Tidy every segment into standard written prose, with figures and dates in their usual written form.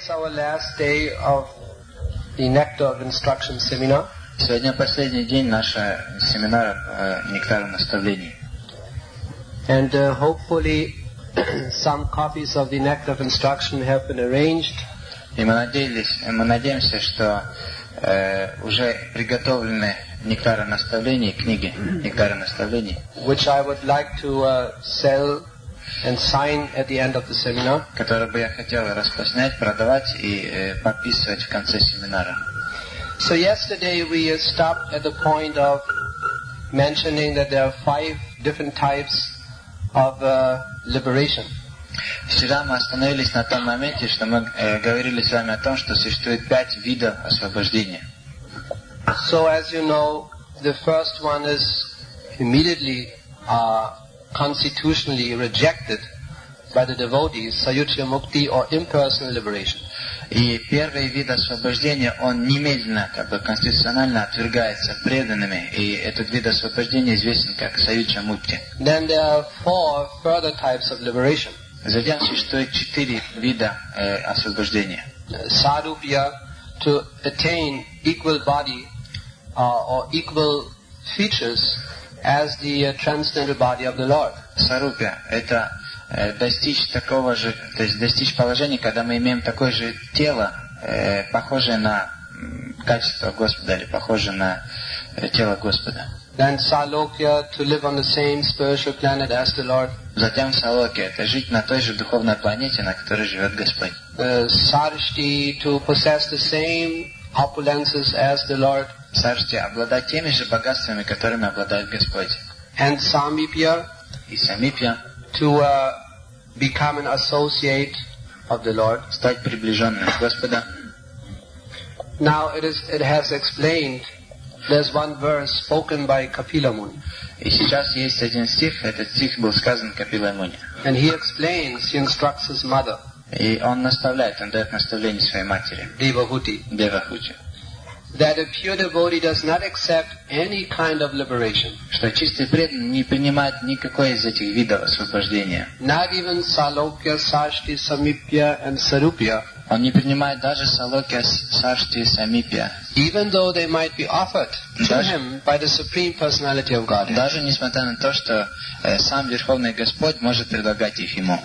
is our last day of the Nectar of Instruction seminar. Сегодня последний день нашего семинара «Нектар наставлений». And hopefully some copies of the Nectar of Instruction have been arranged. И мы надеемся, что уже приготовлены «Нектары наставлений», книги «Нектары наставлений», which I would like to sell and sign at the end of the seminar. которые бы я хотел распространять, продавать и подписывать в конце семинара. So yesterday we stopped at the point of mentioning that there are 5 different types of liberation. Вчера мы остановились на том моменте, что мы говорили с вами о том, что существует 5 видов освобождения. So as you know, the first one is immediately constitutionally rejected by the devotees, Sayujya Mukti or impersonal liberation. И первый вид освобождения, он немедленно, конституционально отвергается преданными, и этот вид освобождения известен как Sayujya Mukti. Then there are 4 further types of liberation. Затем существует 4 вида освобождения. Sarupya, to attain equal body or equal features as the transcendental body of the Lord. Сарупя – это достичь такого же, то есть достичь положения, когда мы имеем такое же тело, похожее на качество Господа или похожее на тело Господа. Then Salokya, to live on the same spiritual planet as the Lord. Затем Салокия – это жить на той же духовной планете, на которой живет Господь. Sarishti, to possess the same opulences as the Lord. Саршти – обладать теми же богатствами, которыми обладает Господь. And Samipya, И Самипья to become an associate of the Lord. – стать приближенным Господа. Now it has explained, there's one verse spoken by Kapila Muni. И сейчас есть один стих, этот стих был сказан Капилой Муни. And he explains, he instructs his mother, И он наставляет, он дает наставление своей матери, Devahuti, Девахути, that a pure devotee does not accept any kind of liberation. что чистый преданный не принимает никакой из этих видов освобождения. Not even Salokya, Sarishti, Samipya and Sarupya. Он не принимает даже Салокия, Сашти, Самипья. Even though they might be offered to him by the Supreme Personality of Godhead. Даже несмотря на то, что сам Верховный Господь может предлагать их ему.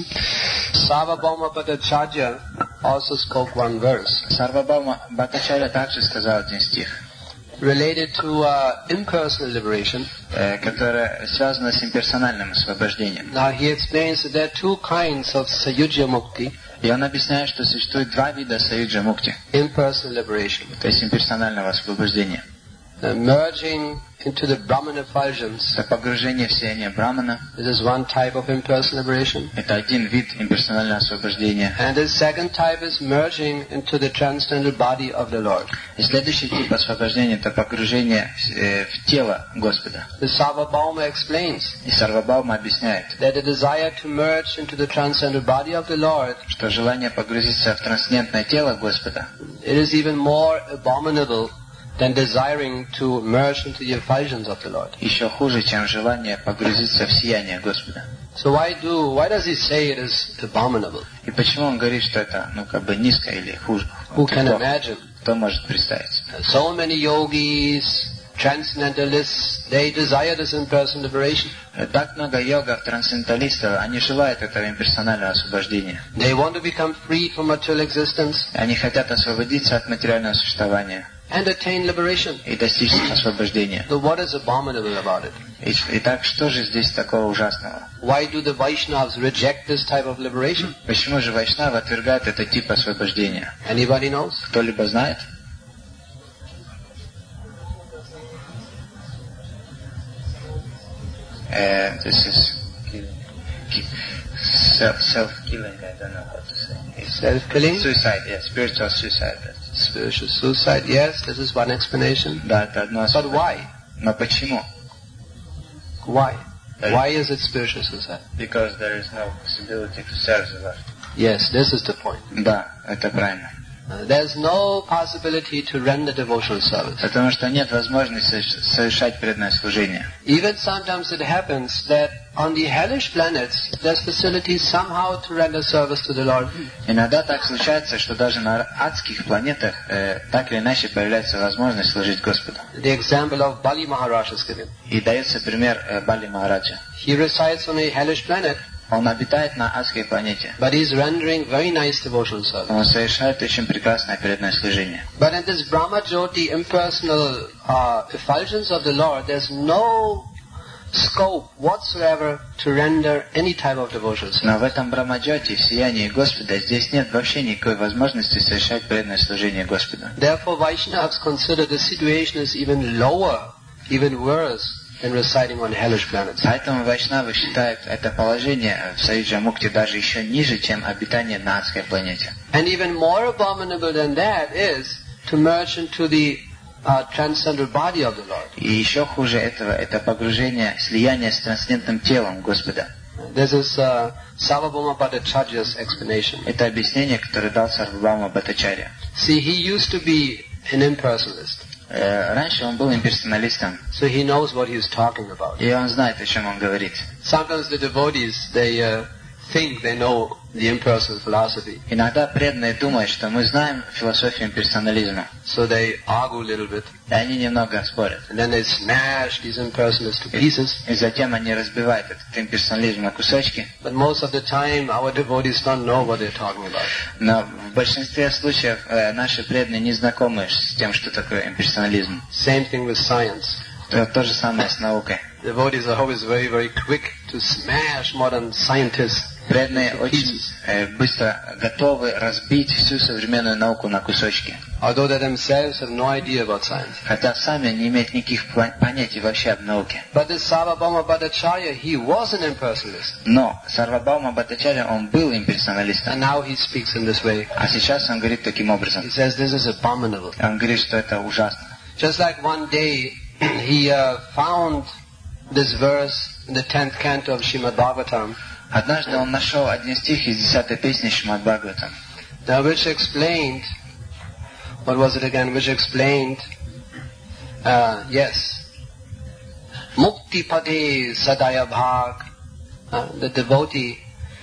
Sarvabhauma Bhattacharya also spoke one verse. Сарвабхаума Бхаттачарья также сказал один стих, related to impersonal liberation. которое связано с имперсональным освобождением. Now he explains that there are 2 kinds of Sayujya Mukti. И он объясняет, что существует 2 вида Sayujya Mukti, Impersonal liberation. то есть имперсонального освобождения. Merging into the Brahman effulgence. Это погружение в сияние Брахмана. This is one type of impersonal liberation. Это один вид имперсонального освобождения. And the second type is merging into the transcendental body of the Lord. И следующий тип освобождения – это погружение в тело Господа. The Sarvabhauma explains И Сарвабхаума объясняет, that the desire to merge into the transcendental body of the Lord, что желание погрузиться в трансцендентное тело Господа it is even more abominable than desiring to merge into the effulgence of the Lord. еще хуже, чем желание погрузиться в сияние Господа. So why does he say it is abominable? И почему он говорит, что это, низко или хуже? Who can imagine? Кто может представить? So many yogis, transcendentalists, they desire this impersonal liberation. Так много йогов, трансценденталистов, они желают этого имперсонального освобождения. They want to become freed from material existence Они хотят освободиться от материального существования and attain liberation. и достичь освобождения. So what is abominable about it? Итак, что же здесь такого ужасного? Why do the Vaishnavas reject this type of liberation? Почему же Вайшнавы отвергают этот тип освобождения? Anybody knows? Кто-либо знает? This is self-killing, I don't know how to say. Self-killing? Suicide, yes, spiritual suicide. Spiritual suicide, yes, this is one explanation. Да, это одно. But why? Но почему? Why? Why is it spiritual suicide? Because there is no possibility to serve the Lord. Yes, this is the point. Да, это правильно. There's no possibility to render devotional service. Потому что нет возможности совершать преданное служение. Even sometimes it happens that on the hellish planets, there's facilities somehow to render service to the Lord. Иногда так случается, что даже на адских планетах так или иначе появляется возможность служить Господу. The example of Bali Maharaj is given. И дается пример Бали Махараджа. He resides on a hellish planet, Он обитает на адской планете. but he's rendering very nice devotional service. Он совершает очень прекрасное преданное служение. But in this Brahma Jyoti impersonal effulgence of the Lord, there's no scope whatsoever to render any type of devotional service. Но в этом Брамаджоте, в сиянии Господа, здесь нет вообще никакой возможности совершать преданное служение Господу. Therefore, Vaishnavas consider the situation is even lower, even worse than residing on hellish planets. Поэтому вайшнавы считают это положение в Сариджа Мукти даже еще ниже, чем обитание на адской планете. And even more abominable than that is to merge into the transcendental body of the Lord. И еще хуже этого, это погружение, слияние с трансцендентным телом Господа. This is Sarvabhauma Bhattacharya's explanation. Это объяснение, которое дал Сарвабхаума Бхаттачарья. See, he used to be an impersonalist, Раньше он был имперсоналистом, so he knows what he's talking about. и он знает, о чем он говорит. Sometimes the devotees, they think they know the impersonal philosophy, Иногда преданные думают, что мы знаем философию имперсонализма, so they argue a little bit, и они немного спорят. and then they smash these impersonalists to pieces. И затем они разбивают этот имперсонализм на кусочки. But most of the time, our devotees don't know what they're talking about. Но в большинстве случаев наши преданные не знакомы с тем, что такое имперсонализм. Same thing with science. То же самое с наукой. Devotees are always very, very quick to smash modern scientists. Преданные очень быстро готовы разбить всю современную науку на кусочки. Although they themselves have no idea about science. Хотя сами не имеют никаких понятий вообще об науке. But this Sarvabhauma Bhattacharya, he was an impersonalist. Но Сарвабхаума Бхаттачарья, он был имперсоналистом. And now he speaks in this way. А сейчас он говорит таким образом. He says this is abominable. Он говорит, что это ужасно. Just like one day he found this verse in the 10th canto of Srimad Bhagavatam, Однажды он нашел один стих из 10-й песни Шримад Бхагаватам, which explained, what was it again, which explained, Mukti Pade Sadaya Bhag, the devotee,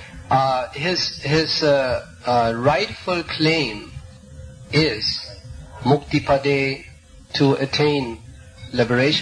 his rightful claim is Mukti Pade, to attain liberation.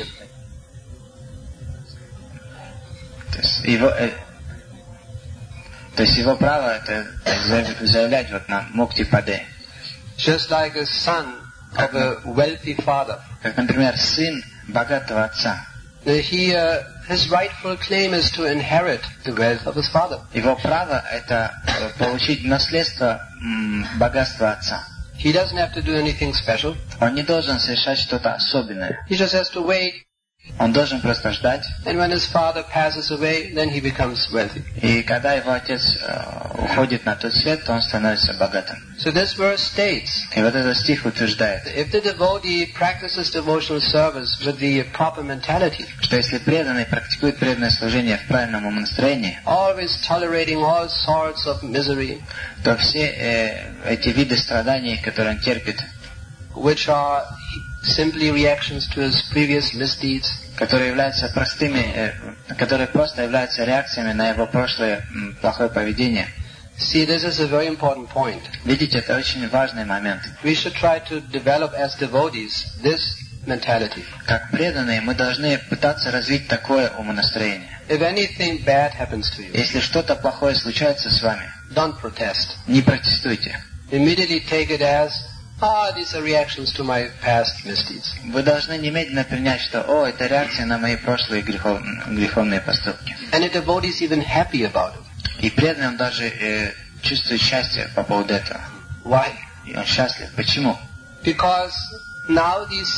То есть его право это заявлять вот на Мукти Паде. Just like a son of a wealthy father. Как, например, сын богатого отца. His rightful claim is to inherit the wealth of his father. Его право это получить наследство богатства отца. He doesn't have to do anything special. Он не должен совершать что-то особенное. He just has to wait. Он должен просто ждать. And when his father passes away, then he becomes wealthy. И когда его отец уходит на тот свет, то он становится богатым. So this verse states, и вот этот стих утверждает, if the devotee practices devotional service with the proper mentality, что если преданный практикует преданное служение в правильном умонастроении, always tolerating all sorts of misery, то все эти виды страданий, которые он терпит, which are simply reactions to his previous misdeeds, которые являются простыми, которые просто являются реакциями на его прошлое плохое поведение. See, this is a very important point. Видите, это очень важный момент. We should try to develop as devotees this mentality. Как преданные, мы должны пытаться развить такое умонастроение. If anything bad happens to you, если что-то плохое случается с вами, don't protest. Не протестуйте. Immediately take it as, these are reactions to my past misdeeds. Вы должны немедленно принять, что, это реакция на мои прошлые греховные поступки. And a devotee is even happy about it. И преданный он даже чувствует счастье по поводу этого. Why? И он счастлив. Почему? Because now these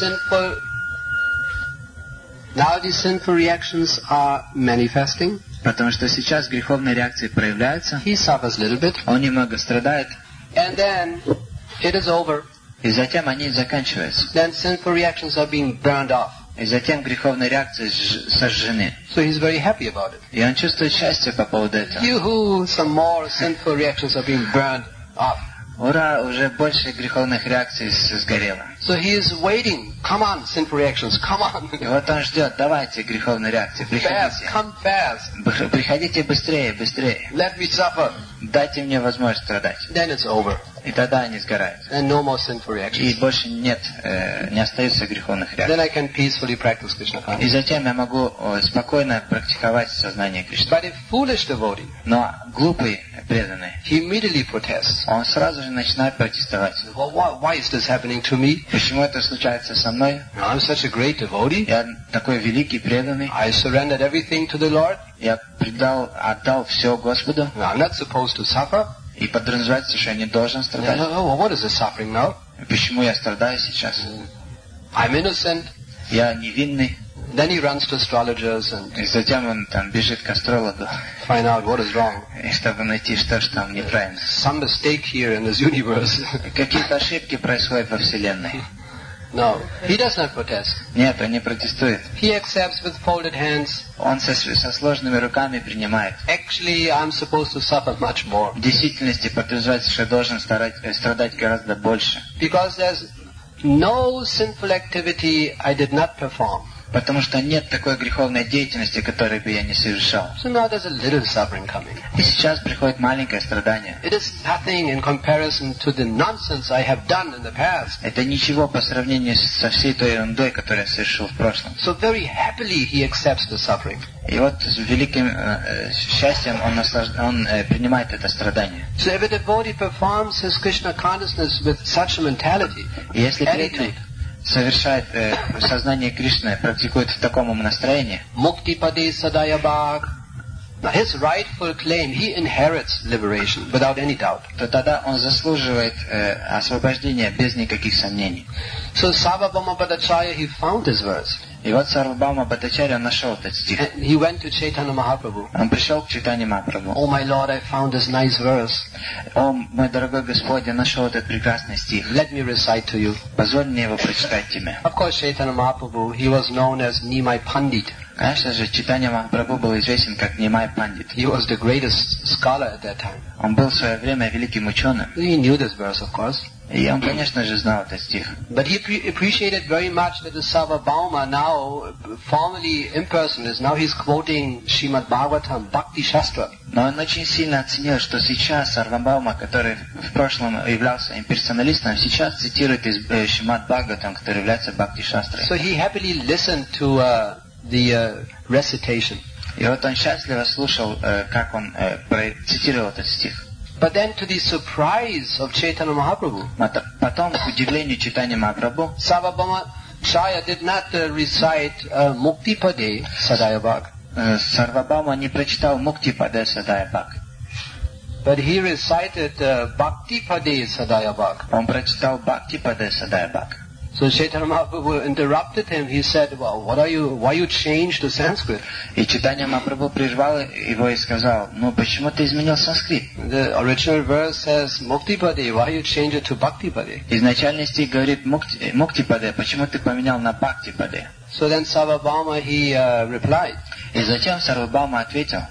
sinful reactions are manifesting. Потому что сейчас греховные реакции проявляются. He suffers a little bit. Он немного страдает. And then it is over. И затем они заканчиваются. Then sinful reactions are being burned off. И затем греховные реакции сожжены. So he's very happy about it. И он чувствует счастье по поводу этого. Yoo-hoo, some more sinful reactions are being burned off. Ура, уже больше греховных реакций сгорело. So he is waiting. Come on, sinful reactions. Come on. И вот он ждет, давайте греховные реакции, Fast, приходите. come fast. Приходите быстрее, быстрее. Let me suffer. Дайте мне возможность страдать. Then it's over. И тогда они сгорают. And no more sinful И reactions. больше нет, не остается греховных реакций. Then I can peacefully practice Krishna И consciousness. затем я могу спокойно практиковать сознание Кришны. But a foolish devotee, Но глупый преданный, he immediately protests. он сразу же начинает протестовать. Well, why is this happening to me? Почему это случается со мной? I'm such a great devotee. Я такой великий преданный. I surrendered everything to the Lord. Я отдал все Господу. I'm not supposed to suffer. И подразумевается, что я не должен страдать. Oh, what is the suffering now? Почему я страдаю сейчас? I'm innocent. Я невинный. Then he runs to astrologers and И затем он там бежит к астрологу, find out what is wrong. чтобы найти, что же там неправильно. Some mistake here in this universe. Какие-то ошибки происходят во Вселенной. No, he does not protest. Нет, он не протестует. He accepts with folded hands. Он со сложными руками принимает. Actually, I'm supposed to suffer much more. В действительности подразумевается, что я должен страдать гораздо больше. Because there's no sinful activity I did not perform. Потому что нет такой греховной деятельности, которую бы я не совершал. So now there's a little suffering coming. И сейчас приходит маленькое страдание. It is nothing in comparison to the nonsense I have done in the past. Это ничего по сравнению со всей той ерундой, которую я совершил в прошлом. So very happily he accepts the suffering. И вот с великим счастьем он принимает это страдание. So if a devotee performs his Krishna consciousness with such a mentality, И если attitude, преданный совершает сознание Кришны, практикует в таком настроении, Mukti Pade Sadaya Bhag, now his rightful claim, he inherits liberation without any doubt. то тогда он заслуживает освобождения без никаких сомнений. So Sarvabhauma Bhattacharya, he found this verse. И вот Сарвабхаума Бхаттачарья нашел этот стих. And he went to Chaitanya Mahaprabhu. Он пришел к Чайтанье Махапрабху. Oh my Lord, I found this nice verse. О, мой дорогой Господь, я нашел этот прекрасный стих. Let me recite to you. Позволь мне его прочитать тебе. Of course, Chaitanya Mahaprabhu, he was known as Nimai Pandit. Конечно же, Чайтанья Махапрабху был известен как Нимай Пандит. He was the greatest scholar at that time. Он был в свое время великим ученым. He knew this verse, of course. И он, конечно же, знал этот стих. But he appreciated very much that the Sarvabhauma now, formerly impersonalist, now he's quoting Srimad Bhagavatam, Bhakti Shastra. Но он очень сильно оценил, что сейчас Сарвабхаума, который в прошлом являлся имперсоналистом, сейчас цитирует из Шримад Бхагаватам, который является Бхакти Шастрой. So he happily listened to the recitation. И вот он счастливо слушал, как он цитировал этот стих. But then to the surprise of Chaitanya Mahaprabhu, Потом, к удивлению Чайтаньи Махапрабху, Sarvabhauma Chaya did not recite Mukti Pade Sadaya Bhag, Сарвабхаума не прочитал Мукти Паде Садая Бхаг. but he recited Bhakti Pade Sadaya Bhag. Он прочитал Бхакти Паде Садая Бхаг. So Chaitanya Mahaprabhu interrupted him. He said, well, why you changed to Sanskrit? И Чайтанья Махапрабху прервал его и сказал, ну почему ты изменил санскрит? The original verse says Mukti Pade, why you change it to Bhakti Pade? Изначальный стих говорит Мукти Паде, почему ты поменял на Бхакти Паде? So then Sarvabhauma, he replied, И затем Сарвабхаума ответил,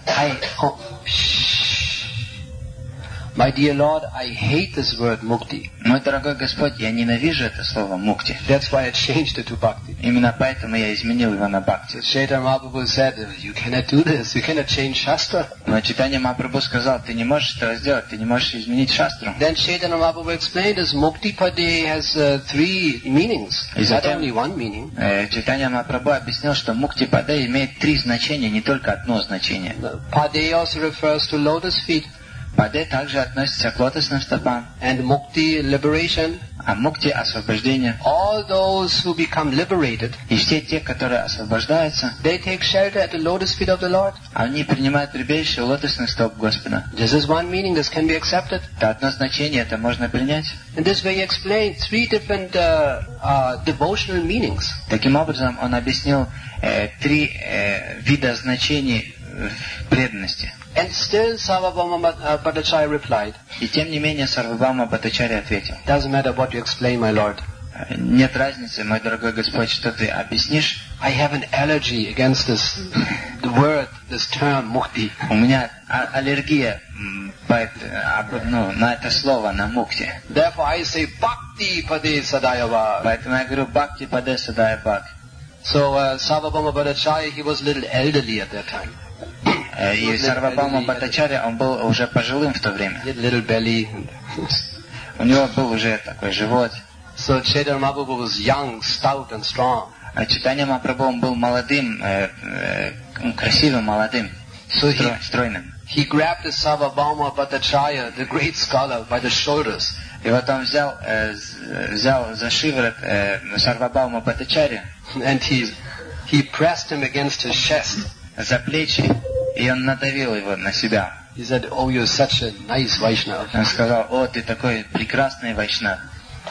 My dear Lord, I hate this word Mukti. мой дорогой Господь, я ненавижу это слово Мукти. That's why I changed it to Bhakti. Именно поэтому я изменил его на Бхакти. So Chaitanya Mahaprabhu said, you cannot do this, you cannot change Shastra. Но Чайтанья Махапрабху сказал, ты не можешь этого сделать, ты не можешь изменить шастру. Then Chaitanya Mahaprabhu explained this Mukti Pade has three meanings, not only one meaning. Чайтанья Махапрабху объяснил, что Мукти Паде имеет три значения, не только одно значение. Pade also refers to lotus feet. Паде также относится к лотосным стопам, And Mukti, liberation. а Мукти – освобождение. All those who become liberated, И все те, которые освобождаются, they take shelter at the lotus feet of the Lord. они принимают прибежище у лотосных стоп Господа. This is one meaning, this can be accepted. Это одно значение, это можно принять. In this way he explained three different devotional meanings. Таким образом, он объяснил три вида значений в преданности. And still Sarvabhauma Bhattacharya replied, И тем не менее Сарвабхаума Бхаттачарья ответил, doesn't matter what you explain, my Lord. нет разницы, мой дорогой Господь, что ты объяснишь. I have an allergy against this word, this this term mukti. У меня аллергия на это слово, на мукти. Therefore I say bhakti pade sadayava. Поэтому я говорю бхакти паде садая бхак. So Sarvabhauma Bhattacharya, he was a little elderly at that time. И Сарвабхаума Бхаттачарья, он был уже пожилым в то время. He had little belly. У него был уже такой живот. So Chaitanya Mahaprabhu was young, stout and strong. А Чайтанья Махапрабху, он был молодым, красивым, молодым, стройным. He grabbed the Sarvabhauma Bhattacharya, the great scholar, by the shoulders. И вот он взял за шиворот Сарвабхаума Бхаттачарью. And he pressed him against his chest. За плечи, и он надавил его на себя. He said, "Oh, you're such a nice Vaishnava." Он сказал: "О, ты такой прекрасный вайшнав."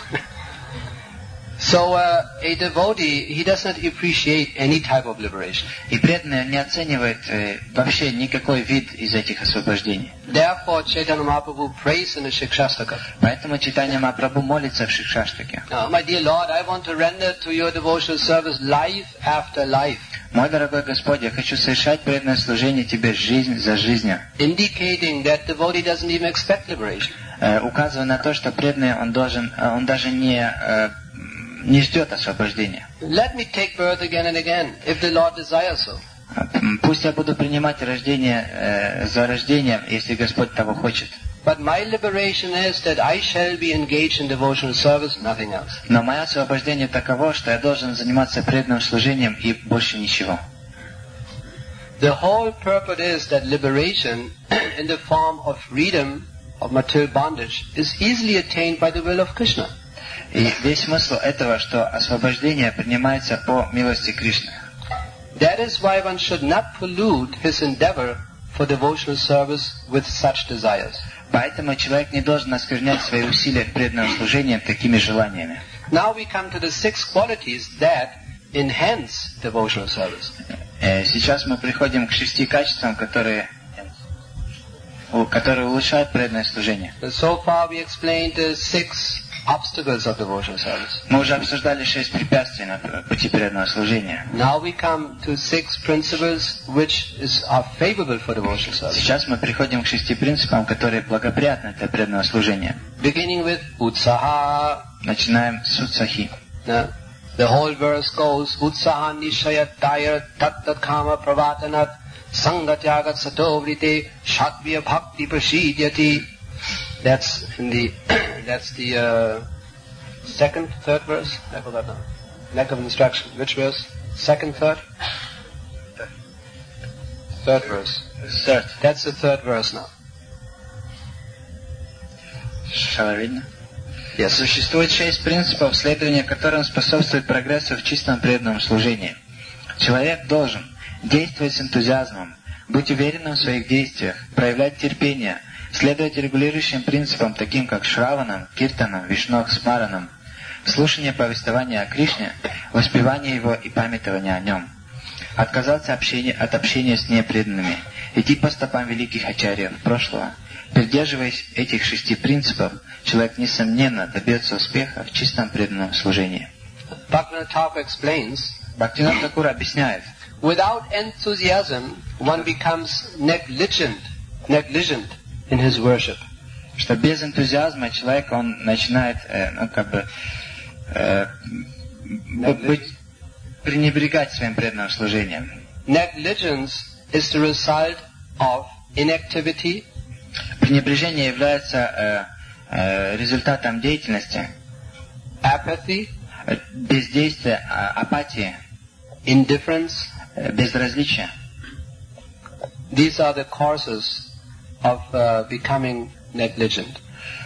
So a devotee, he does not appreciate any type of liberation. И преданный не оценивает вообще никакой вид из этих освобождений. Therefore, Chaitanya Mahaprabhu prays in the Shikshastaka. Поэтому Чайтанья Махапрабху молится в Шикшаштаке. My dear Lord, I want to render to your devotional service life after life. Мой дорогой Господь, я хочу совершать преданное служение Тебе жизнь за жизнью. Indicating that devotee doesn't even expect liberation. Указывая на то, что преданный, он даже не ждет освобождения. Let me take birth again and again, if the Lord desires so. Пусть я буду принимать рождение за рождением, если Господь того хочет. But my liberation is that I shall be engaged in devotional service, nothing else. Но мое освобождение таково, что я должен заниматься преданным служением и больше ничего. The whole purpose is that liberation in the form of freedom of material bondage is easily attained by the will of Krishna. И весь смысл этого, что освобождение принимается по милости Кришны. That is why one should not pollute his endeavor for devotional service with such desires. Поэтому человек не должен осквернять свои усилия к преданному служению такими желаниями. Now we come to the 6 qualities that enhance devotional service. Сейчас мы приходим к 6 качествам, которые улучшают преданное служение. So far we explained the 6 obstacles of devotional service. Мы уже обсуждали 6 препятствий на пути преданного служения. Now we come to 6 principles which are favorable for devotional service. Сейчас мы приходим к 6 принципам, которые благоприятны для преданного служения. Beginning with utsaha. Начинаем с утсахи. The whole verse goes utsaha nishayat dayar tat kama pravatanat sangatyagat satovrite shatviya bhakti prashidyati. That's the second, third verse. I forgot now. Lack of instruction. Which verse? Second, third? Third verse. Third. That's the third verse now. Видно? Yes. Существует 6 принципов, следование которым способствует прогрессу в чистом преданном служении. Человек должен действовать с энтузиазмом, быть уверенным в своих действиях, проявлять терпение, следовать регулирующим принципам, таким как Шраванам, Киртанам, Вишнох, Смаранам, слушание повествования о Кришне, воспевание его и памятование о нем, отказаться от общения с непреданными, идти по стопам великих ачарьев прошлого. Придерживаясь этих 6 принципов, человек, несомненно, добьется успеха в чистом преданном служении. Bhaktivinoda Thakur explains, Бхактивинод Thakura объясняет, without enthusiasm, one becomes negligent in his worship. Что без энтузиазма человек, он начинает, пренебрегать своим преданным служением. Negligence is the result of inactivity. Пренебрежение является результатом деятельности, apathy, бездействия, апатии, indifference, безразличия. These are the causes of becoming negligent.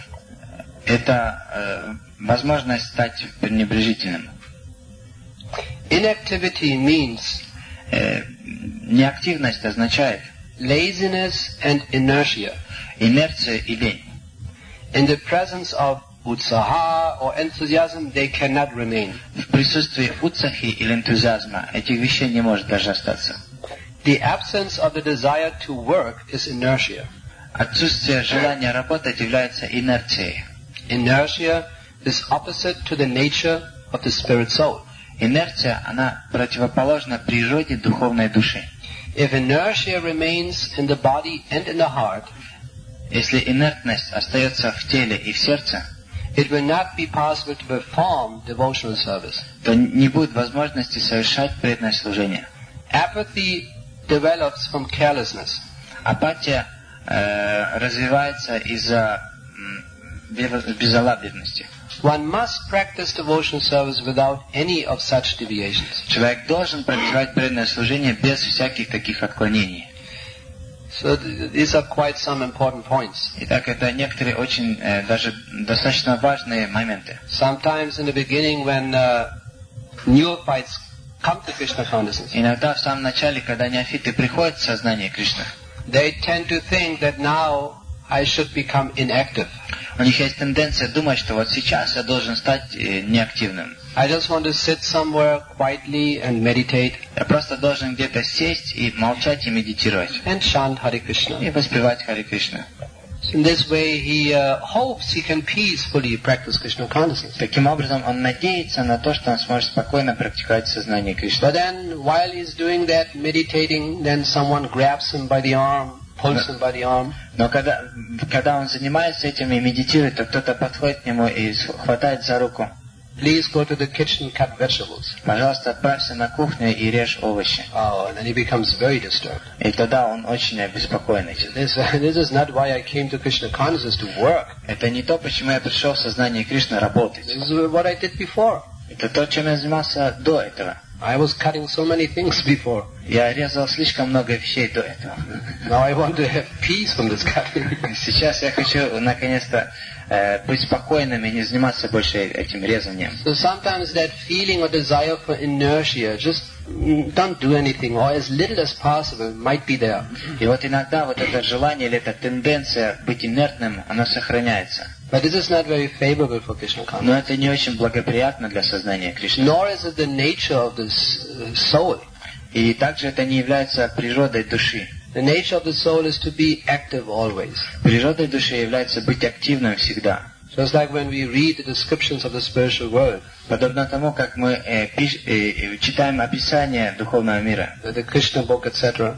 Это возможность стать пренебрежительным. Inactivity means неактивность означает laziness and inertia. Инерция и лень. In the presence of utsaha or enthusiasm, they cannot remain. В присутствии утсахи или энтузиазма этих вещей не может даже остаться. The absence of the desire to work is inertia. Отсутствие желания работать является инерцией. Inertia is opposite to the nature of the spirit soul. Инерция, она противоположна природе духовной души. If inertia remains in the body and in the heart, если инертность остается в теле и в сердце, it will not be possible to perform devotional service. то не будет возможности совершать преданное служение. Apathy develops from carelessness. Апатия развивается из-за безалаберности. One must practice devotional service without any of such deviations. Человек должен практиковать преданное служение без всяких таких отклонений. So these are quite some important points. Итак, это некоторые очень даже достаточно важные моменты. Sometimes in the beginning when neophytes come to Krishna consciousness, Иногда в самом начале, когда неофиты приходят в сознание Кришны, they tend to think that now I should become inactive. у них есть тенденция думать, что вот сейчас я должен стать неактивным. I just want to sit somewhere quietly and meditate Я просто должен где-то сесть и молчать и медитировать. and chant Hare Krishna. И воспевать Харе Кришна. So in this way he hopes he can peacefully practice Krishna consciousness. Таким образом, он надеется на то, что он сможет спокойно практиковать сознание Кришны. But then while he's doing that, meditating, then someone grabs him by the arm, pulls him by the arm. Но когда он занимается этим и медитирует, то кто-то подходит к нему и хватает за руку. Please go to the kitchen, cut vegetables. Пожалуйста, отправься на кухню и режь овощи. Oh, and then he becomes very disturbed. И тогда он очень обеспокоен этим. This is not why I came to Krishna consciousness to work. Это не то, почему я пришел в сознание Кришны работать. This is what I did before. Это то, чем я занимался до этого. I was cutting so many things before. Я резал слишком много вещей до этого. Now I want to have peace from this cutting. Сейчас я хочу, наконец-то, быть спокойным и не заниматься больше этим резанием. So sometimes that feeling or desire for inertia, just don't do anything, or as little as possible, might be there. И вот иногда вот это желание или эта тенденция быть инертным, оно сохраняется. But this is not very favorable for Krishna consciousness. Но это не очень благоприятно для сознания Кришны. Nor is it the nature of this soul. И также это не является природой души. The nature of the soul is to be active always. Природой души является быть активным всегда. Just like when we read the descriptions of the spiritual world, Подобно тому, как мы читаем описание духовного мира the Krishna book, etc.,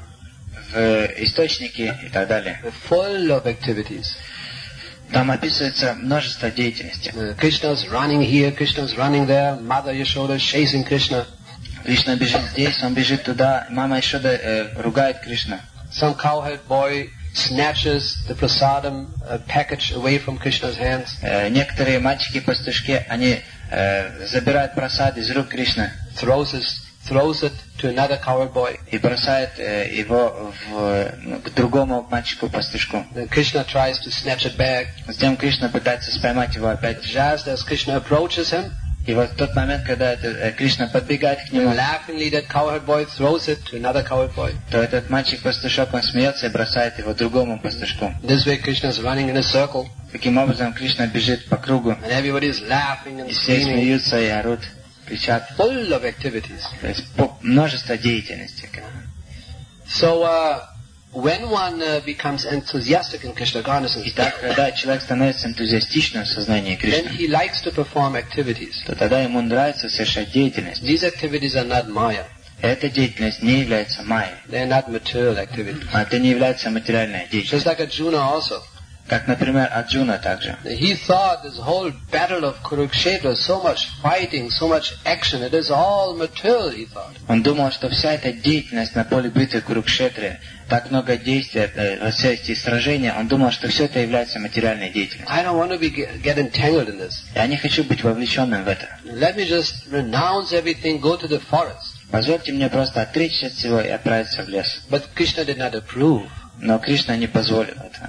в источнике и так далее. full of activities. Там описывается множество деятельности. Krishna's running here, Krishna's running there, Mother Yashoda chasing Krishna. Кришна бежит здесь, он бежит туда, мама Ишода ругает Кришну. Some cowherd boy snatches the prasadam package away from Krishna's hands. Некоторые мальчики-пастушки, они забирают просад из рук Кришны Throws it to another cowherd boy. и бросают его к другому мальчику-пастушку. Then Krishna tries to snatch it back. Затем Кришна пытается поймать его опять. Just as Krishna approaches him, И вот в тот момент, когда Кришна подбегает к нему, laughingly that cowherd boy throws it to another cowherd boy. то этот мальчик-пастушок, он смеется и бросает его другому пастушку. This way Krishna is running in a circle, Таким образом, Кришна бежит по кругу, and everybody is laughing and и все screaming. смеются и орут, кричат. Full of activities. То есть множество деятельности. So when one becomes enthusiastic in Krishna consciousness, Итак, когда человек становится энтузиастичным в сознании then Кришны, he likes to perform activities. то тогда ему нравится совершать деятельность. These activities are not Maya. Эта деятельность не является майей. They are not material activities. Это не является материальной Just деятельностью. like Arjuna also. Как, например, Арджуна также. He thought this whole battle of Kurukshetra, so much fighting, so much action, it is all material, he thought. Он думал, что вся эта деятельность на поле битвы Курукшетры, так много действий, все эти сражения, он думал, что все это является материальной деятельностью. I don't want to get entangled in this. Я не хочу быть вовлеченным в это. Let me just renounce everything, go to the forest. Позвольте мне просто отречься от всего и отправиться в лес. But Krishna did not approve. Но Кришна не позволил это.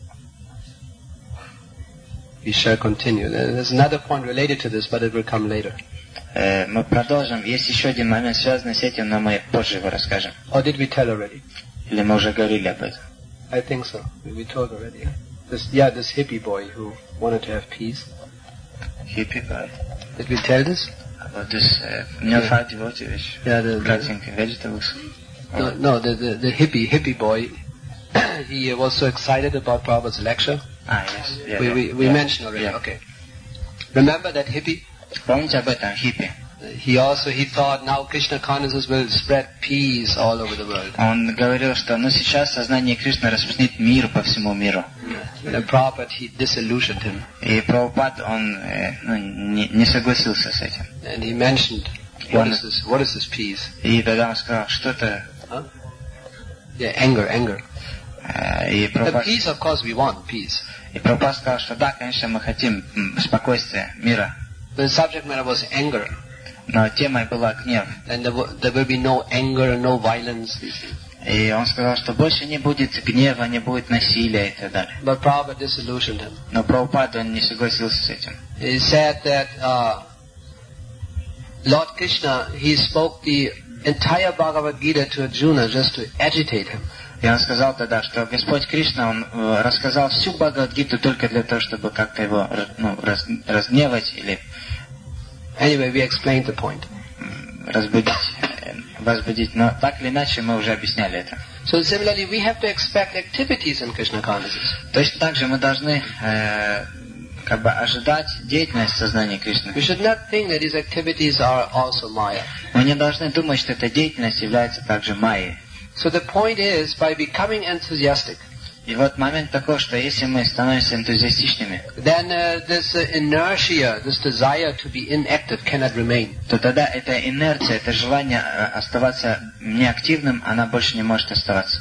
We shall continue. There's another point related to this, but it will come later. Мы продолжим. Есть еще один момент, связанный с этим, но мы позже его расскажем. Or did we tell already? Или мы уже говорили об этом? I think so. We told already. This hippie boy who wanted to have peace. Hippie guy. Did we tell this? About this neophyte devotee, which planting vegetables. No, the hippie boy. He was so excited about Prabhupada's lecture. Yes. Yeah, We mentioned already. Yeah. Okay. Remember that hippie? Помните об этом, хиппи? He thought now Krishna consciousness will spread peace all over the world. Он говорил, что сейчас сознание Кришны распространит мир по всему миру. And Prabhupada, he disillusioned him. И Прабхупад, он не согласился с этим. And he mentioned, what is this peace? И тогда он сказал, что это... Yeah, anger. И The peace, of course, we want peace. И Прабхупад сказал, что да, конечно, мы хотим спокойствия, мира. The subject matter was anger. Но темой была гнев. And there will be no anger, no violence. И он сказал, что больше не будет гнева, не будет насилия и так далее. But Prabhupada disillusioned him. Но Прабхупад, он не согласился с этим. He said that Lord Krishna, he spoke the entire Bhagavad Gita to Arjuna just to agitate him. И он сказал тогда, что Господь Кришна, он рассказал всю Бхагавад-гиту только для того, чтобы как-то его разгневать или Anyway, we explained the point. возбудить. Но так или иначе мы уже объясняли это. So similarly, we have to expect activities in Krishna consciousness. Точно так же мы должны ожидать деятельность сознания Кришны. We should not think that these activities are also Maya. Мы не должны думать, что эта деятельность является также майей. So the point is, by becoming enthusiastic, И вот момент такой, что если мы становимся энтузиастичными, then this inertia, this desire to be inactive cannot remain. то тогда эта инерция, это желание оставаться неактивным, она больше не может оставаться.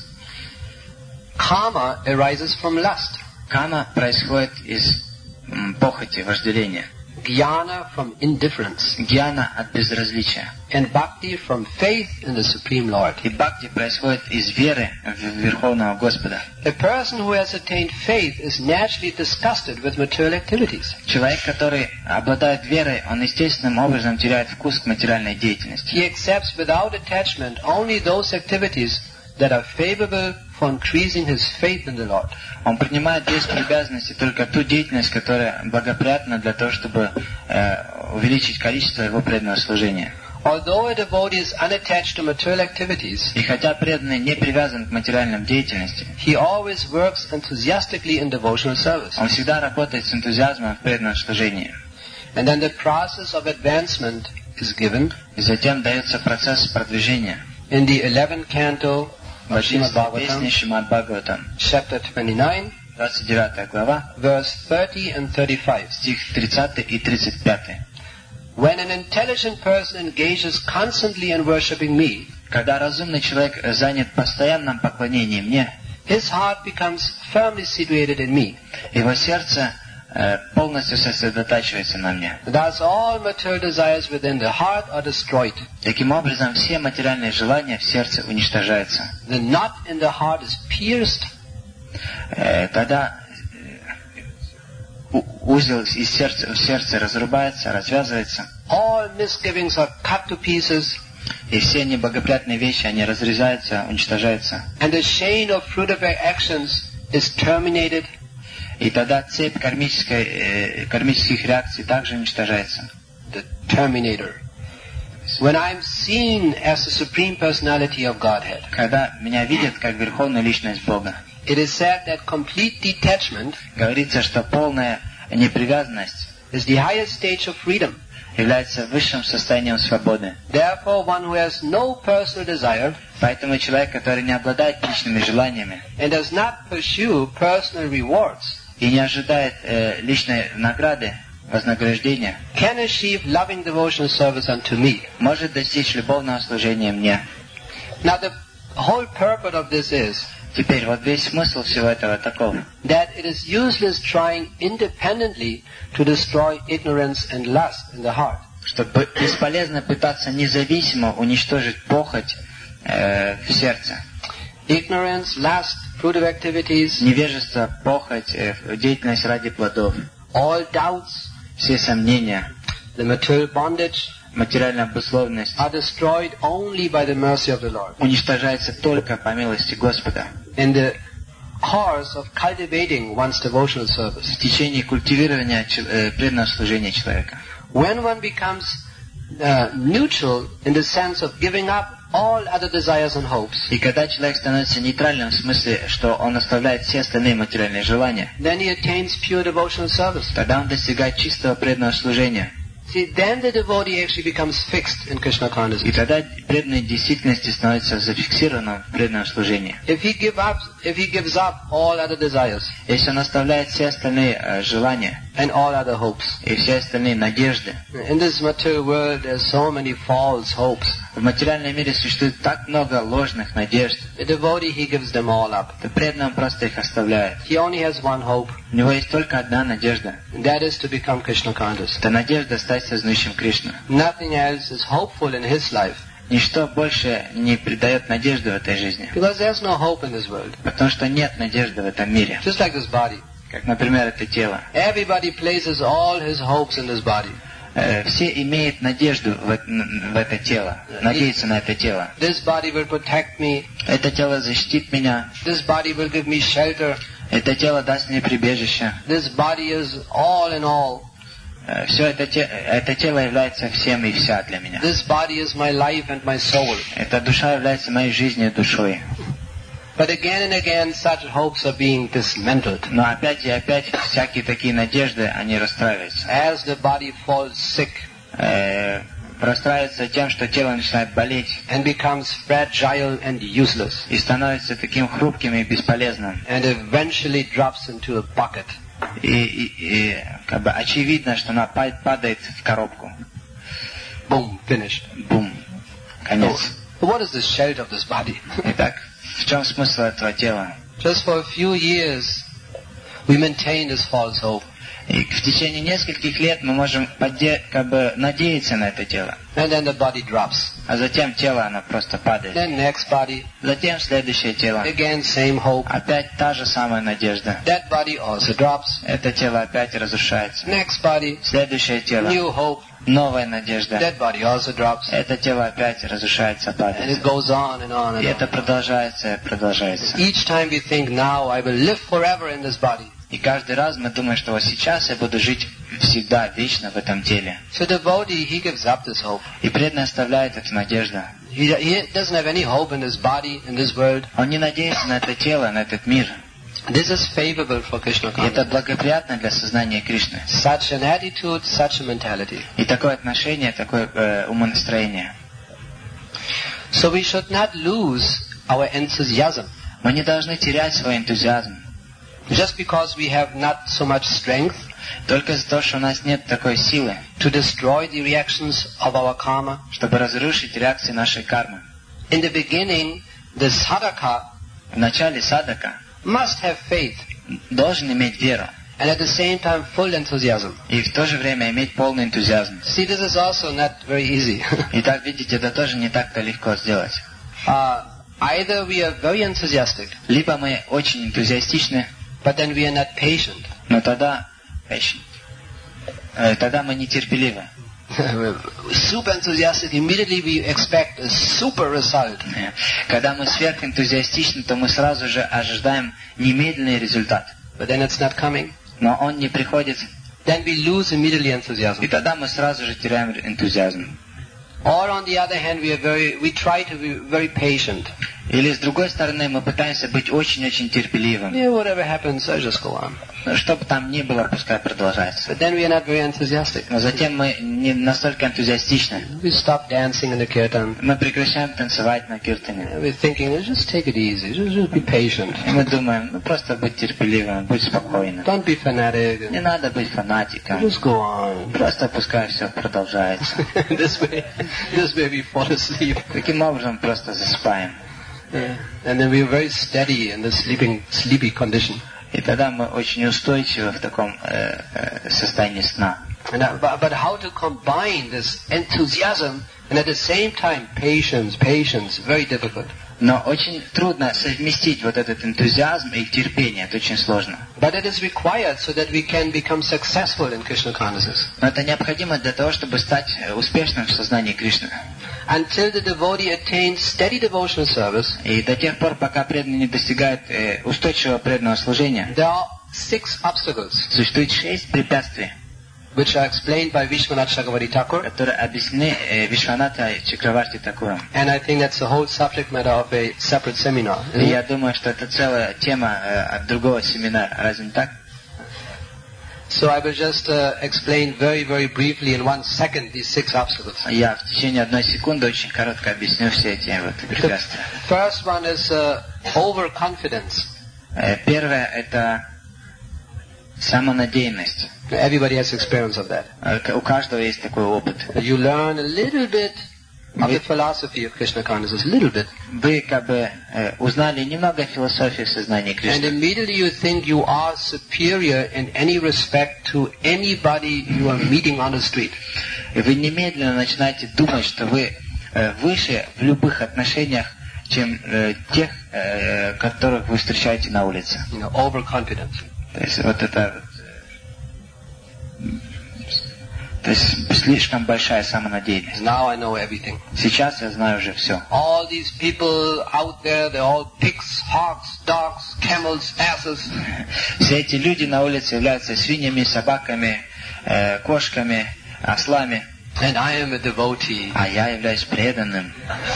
Karma arises from lust. Кама происходит из похоти, вожделения. Jnana from indifference. Гьяна от безразличия. And bhakti from faith in the Supreme Lord. И бхакти происходит из веры в Верховного Господа. A person who has attained faith is naturally disgusted with material activities. Человек, который обладает верой, он естественным образом теряет вкус к материальной деятельности. He accepts without attachment only those activities that are favorable for increasing his faith in the Lord. Он принимает без привязанности только ту деятельность, которая благоприятна для того, чтобы увеличить количество его преданного служения. Although a devotee is unattached to material activities, И хотя преданный не привязан к материальным деятельности, he always works enthusiastically in devotional service. он всегда работает с энтузиазмом в преданном служении. And then the process of advancement is given И затем дается процесс продвижения. in the 11th canto В of Srimad 11 Bhagavatam, песне Шримад Бхагаватам, chapter 29, 29 глава, verse 30 and 35. стих 30 и 35. When an intelligent person engages constantly in worshipping me, Когда разумный человек занят постоянным поклонением мне, his heart becomes firmly situated in me. его сердце полностью сосредотачивается на мне. Thus all material desires within the heart are destroyed. Таким образом, все материальные желания в сердце уничтожаются. The knot in the heart is pierced, Тогда узел из сердца в сердце разрубается, развязывается, all misgivings are cut to pieces, и все неблагоприятные вещи, они разрезаются, уничтожаются. and the chain of fruitive actions is terminated. И тогда цепь кармических реакций также уничтожается. The terminator. When I'm seen as the Supreme Personality of Godhead, Когда меня видят как Верховную Личность Бога, it is said that complete detachment говорится, что полная непривязанность is the highest stage of freedom. является высшим состоянием свободы. Therefore, one who has no personal desire Поэтому человек, который не обладает личными желаниями and does not pursue personal rewards и не ожидает личной награды, вознаграждения, can achieve loving devotional service unto me. может достичь любовного служения мне. Now, the whole purpose of this is Теперь вот весь смысл всего этого таков, that it is useless trying independently to destroy ignorance and lust in the heart. что бесполезно пытаться независимо уничтожить похоть в сердце. Ignorance, lust, fruitive activities, Невежество, похоть, деятельность ради плодов, all doubts, все сомнения, the material bondage материальная обусловленность are destroyed only by the mercy of the Lord. уничтожается только по милости Господа. In the course of cultivating one's devotional service, В течение культивирования преданного служения человека. when one becomes neutral in the sense of giving up all other desires and hopes, И когда человек становится нейтральным в смысле, что он оставляет все остальные материальные желания, then he attains pure devotional service. тогда он достигает чистого преданного служения. See, then the devotee actually becomes fixed in Krishna И consciousness. тогда преданный в действительности становится зафиксированным в преданном служении. If he gives up all other desires Если он оставляет все остальные желания and all other hopes. и все остальные надежды, In this material world, there's so many false hopes. в материальном мире существует так много ложных надежд, The devotee, he gives them all up. то преданный он просто их оставляет. He only has one hope, У него есть только одна надежда. and that is to become Krishna conscious. Это надежда стать сознающим Кришну. Nothing else is hopeful in his life, Ничто больше не придает надежды в этой жизни. because there's no hope in this world. Потому что нет надежды в этом мире. Just like this body. Как, например, это тело. Everybody places all his hopes in this body. Все имеют надежду в это тело, надеются на это тело. This body will protect me. Это тело защитит меня, This body will give me shelter. это тело даст мне прибежище. This body is all in all. Все это тело является всем и вся для меня. This body is my life and my soul. Эта душа является моей жизнью и душой. But again and again, such hopes are being dismantled. Но опять и опять всякие такие надежды, они расстраиваются. As the body falls sick Расстраиваются тем, что тело начинает болеть and becomes fragile and useless, и становится таким хрупким и бесполезным. and eventually drops into a bucket. И как бы очевидно, что она падает в коробку. Boom, finished. Бум. Конец. So what is the shelter of this body? Итак, в чем смысл этого тела? Just for a few years, we maintain this false hope. И в течение нескольких лет мы можем как бы надеяться на это тело. And then the body drops. А затем тело, оно просто падает. Then next body, Затем следующее тело. again same hope. Опять та же самая надежда. That body also drops. Это тело опять разрушается. Next body, Следующее тело. new hope. Новая надежда. That body also drops. Это тело опять разрушается, And падает. it goes on and on И and это on. продолжается, продолжается. Each time we think, now I will live forever in this body. И каждый раз мы думаем, что вот сейчас я буду жить всегда, вечно в этом теле. So devotee, he gives up this hope. И преданный оставляет эту надежду. He doesn't have any hope in this body, in this world. Он не надеется на это тело, на этот мир. This is favorable for Krishna И это consciousness. благоприятно для сознания Кришны. Such an attitude, such a mentality. И такое отношение, такое умонастроение. So we should not lose our enthusiasm. Мы не должны терять свой энтузиазм. Just because we have not so much strength Только из-за того, что у нас нет такой силы, to destroy the reactions of our karma. чтобы разрушить реакции нашей кармы. In the beginning, the sadhaka В начале садака must have faith должен иметь веру. and at the same time full enthusiasm. И в то же время иметь полный энтузиазм. See, this is also not very easy. Итак, видите, это тоже не так-то легко сделать. Either we are very enthusiastic, Либо мы очень энтузиастичны, but then we are not patient. но тогда мы нетерпеливы. Super enthusiastic, immediately we expect a super result. Когда мы сверхэнтузиастичны, то мы сразу же ожидаем немедленный результат. But then it's not coming. Но он не приходит, Then we lose immediately и enthusiasm. тогда мы сразу же теряем энтузиазм. Or on the other hand, we try to be very patient. Или с другой стороны, мы пытаемся быть очень-очень терпеливым. Yeah, whatever happens, I just go on. Что бы там ни было, пускай продолжается. But then we are not very enthusiastic. Но затем мы не настолько энтузиастичны. We stop dancing in the kirtan. Мы прекращаем танцевать на киртане. We're thinking, just take it easy, just be patient. И мы думаем, просто будь терпеливым, будь спокойным. Don't be fanatic. Не надо быть фанатиком. Just go on. Просто пускай все продолжается. this way we fall asleep. Таким образом просто засыпаем. And then we are very steady in the sleepy condition. И тогда мы очень устойчивы в таком состоянии сна. But how to combine this enthusiasm and at the same time patience, very difficult. Но очень трудно совместить вот этот энтузиазм и терпение. Это очень сложно. But it is required so that we can become successful in Krishna consciousness. Но это необходимо для того, чтобы стать успешным в сознании Кришны. Until the devotee attains steady devotional service, И до тех пор, пока преданный не достигает устойчивого преданного служения, there are 6 obstacles, существует 6 препятствий, which are explained by Vishwanath Chakravarti Thakur. которые объяснены Вишваната Чакраварти Такуром. And I think that's the whole subject matter of a separate seminar. И я думаю, что это целая тема другого семинара. Разве не так? So I will just explain very, very briefly in 1 second these 6 obstacles. Я в течение 1 секунды очень коротко объясню все эти препятствия. The first one is overconfidence. Первое – это самонадеянность. Everybody has experience of that. У каждого есть такой опыт. You learn a little bit of the philosophy of Krishna consciousness, a little bit. Вы как бы узнали немного философии сознания And Кришны. immediately you think you are superior in any respect to anybody you are meeting on the street. И вы немедленно начинаете думать, что вы выше в любых отношениях, чем тех, которых вы встречаете на улице. You know, overconfidence. То есть вот это... То есть слишком большая самонадеянность. Now I know everything. Сейчас я знаю уже все. All these people out there, they're all pigs, hogs, dogs, camels, asses. Все эти люди на улице являются свиньями, собаками, кошками, ослами. And I am a devotee. А я являюсь преданным.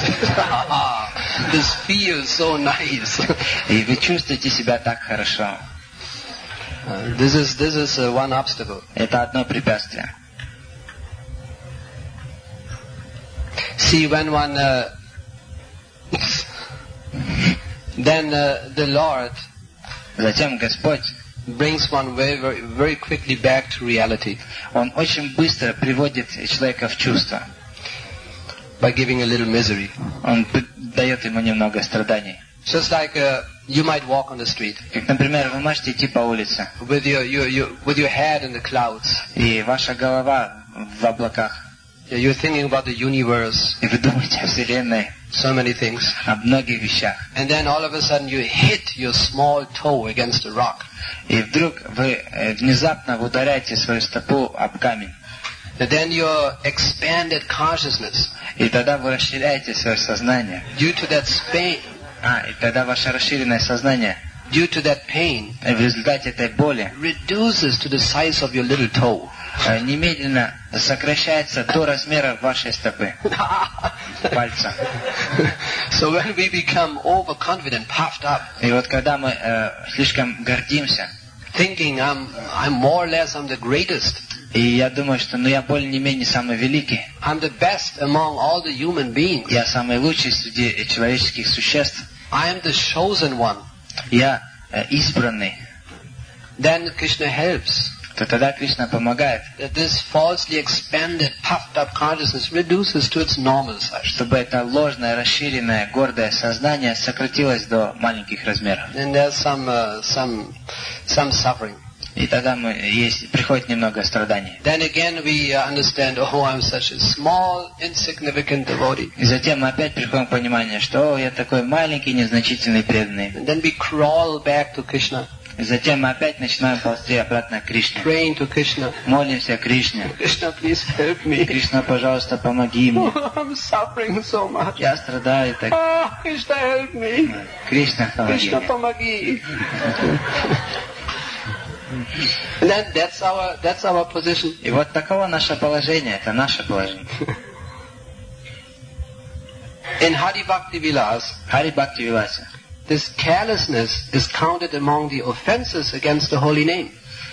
This feels so nice. И вы чувствуете себя так хорошо. This is one obstacle. Это одно препятствие. See, when one then the Lord Затем Господь, brings one very, very, very quickly back to reality Он очень быстро приводит человека в чувство. by giving a little misery. Он дает ему немного страданий. Just like you might walk on the street Как, например, вы можете идти по улице, with your head in the clouds. и ваша голова в облаках, You're thinking about the universe, и вы думаете о Вселенной, so many things. о многих вещах. And then all of a sudden you hit your small toe against a rock. И вдруг вы внезапно ударяете свою стопу об камень. And then your expanded consciousness, И тогда вы расширяете свое сознание. due to that И тогда ваше расширенное сознание, due to that pain, в результате этой боли, reduces to the size of your little toe. немедленно сокращается до размера вашей стопы, пальца. So when we become overconfident, puffed up, И вот когда мы слишком гордимся, thinking I'm more or less I'm the greatest, и я думаю, что я более не менее самый великий, I'm the best among all the human beings, я самый лучший среди человеческих существ, I am the chosen one, я избранный, then Krishna helps. то тогда Кришна помогает, That this falsely expanded, puffed up consciousness reduces to its normal size. чтобы это ложное, расширенное, гордое сознание сократилось до маленьких размеров. And there's some suffering. И тогда приходит немного страданий. Then again we understand, oh, I'm such a small, insignificant devotee. И затем мы опять приходим к пониманию, что я такой маленький, незначительный преданный. And then we crawl back to Krishna, И затем мы опять начинаем ползти обратно к Кришне. praying to Krishna. Молимся Кришне. Krishna, please help me. Кришна, пожалуйста, помоги мне. I'm suffering so much. Я страдаю так. Krishna, help me. Кришна, помоги Krishna, мне. pomagi. And then that's our position. И вот таково наше положение, это наше положение. In Hari Bhakti Vilas, Хари Бхакти Виласе. this carelessness is counted among the offenses against the holy name.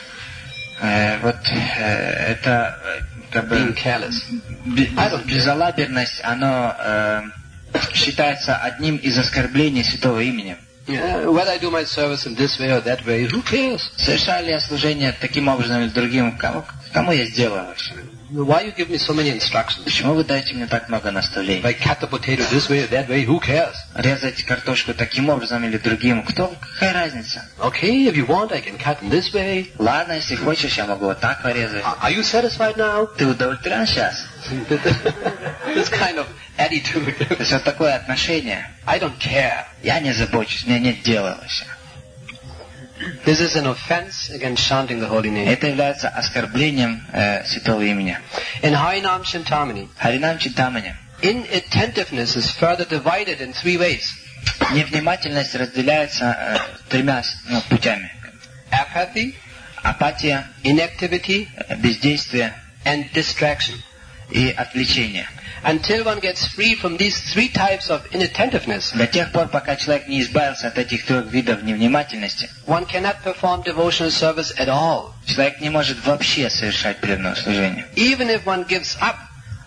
Это как Being бы careless. безалаберность, оно считается одним из оскорблений святого имени. Whether I do my service in this way or that way, who cares? Совершаю ли я служение таким образом или другим? Кому я сделаю вообще? Why you give me so many instructions? Почему вы даете мне так много наставлений? If I cut the potato this way or that way, who cares? Резать картошку таким образом или другим? Какая разница? Okay, if you want, I can cut in this way. Ладно, если хочешь, я могу вот так порезать. Are you satisfied now? Ты удовлетворен сейчас? This kind of attitude. То есть вот такое отношение. I don't care. Я не забочусь, у меня нет дела вообще. This is an offense against chanting the holy name. Это является оскорблением святого имени. In Harinam Chintamani, Харинам Чинтамани. inattentiveness is further divided in 3 ways. Невнимательность разделяется тремя путями. Apathy, Апатия, inactivity, бездействие and distraction. и отвлечение. Until one gets free from these 3 types of inattentiveness, До тех пор, пока человек не избавился от этих 3 видов невнимательности, one cannot perform devotional service at all. Человек не может вообще совершать преданное служение. Even if one gives up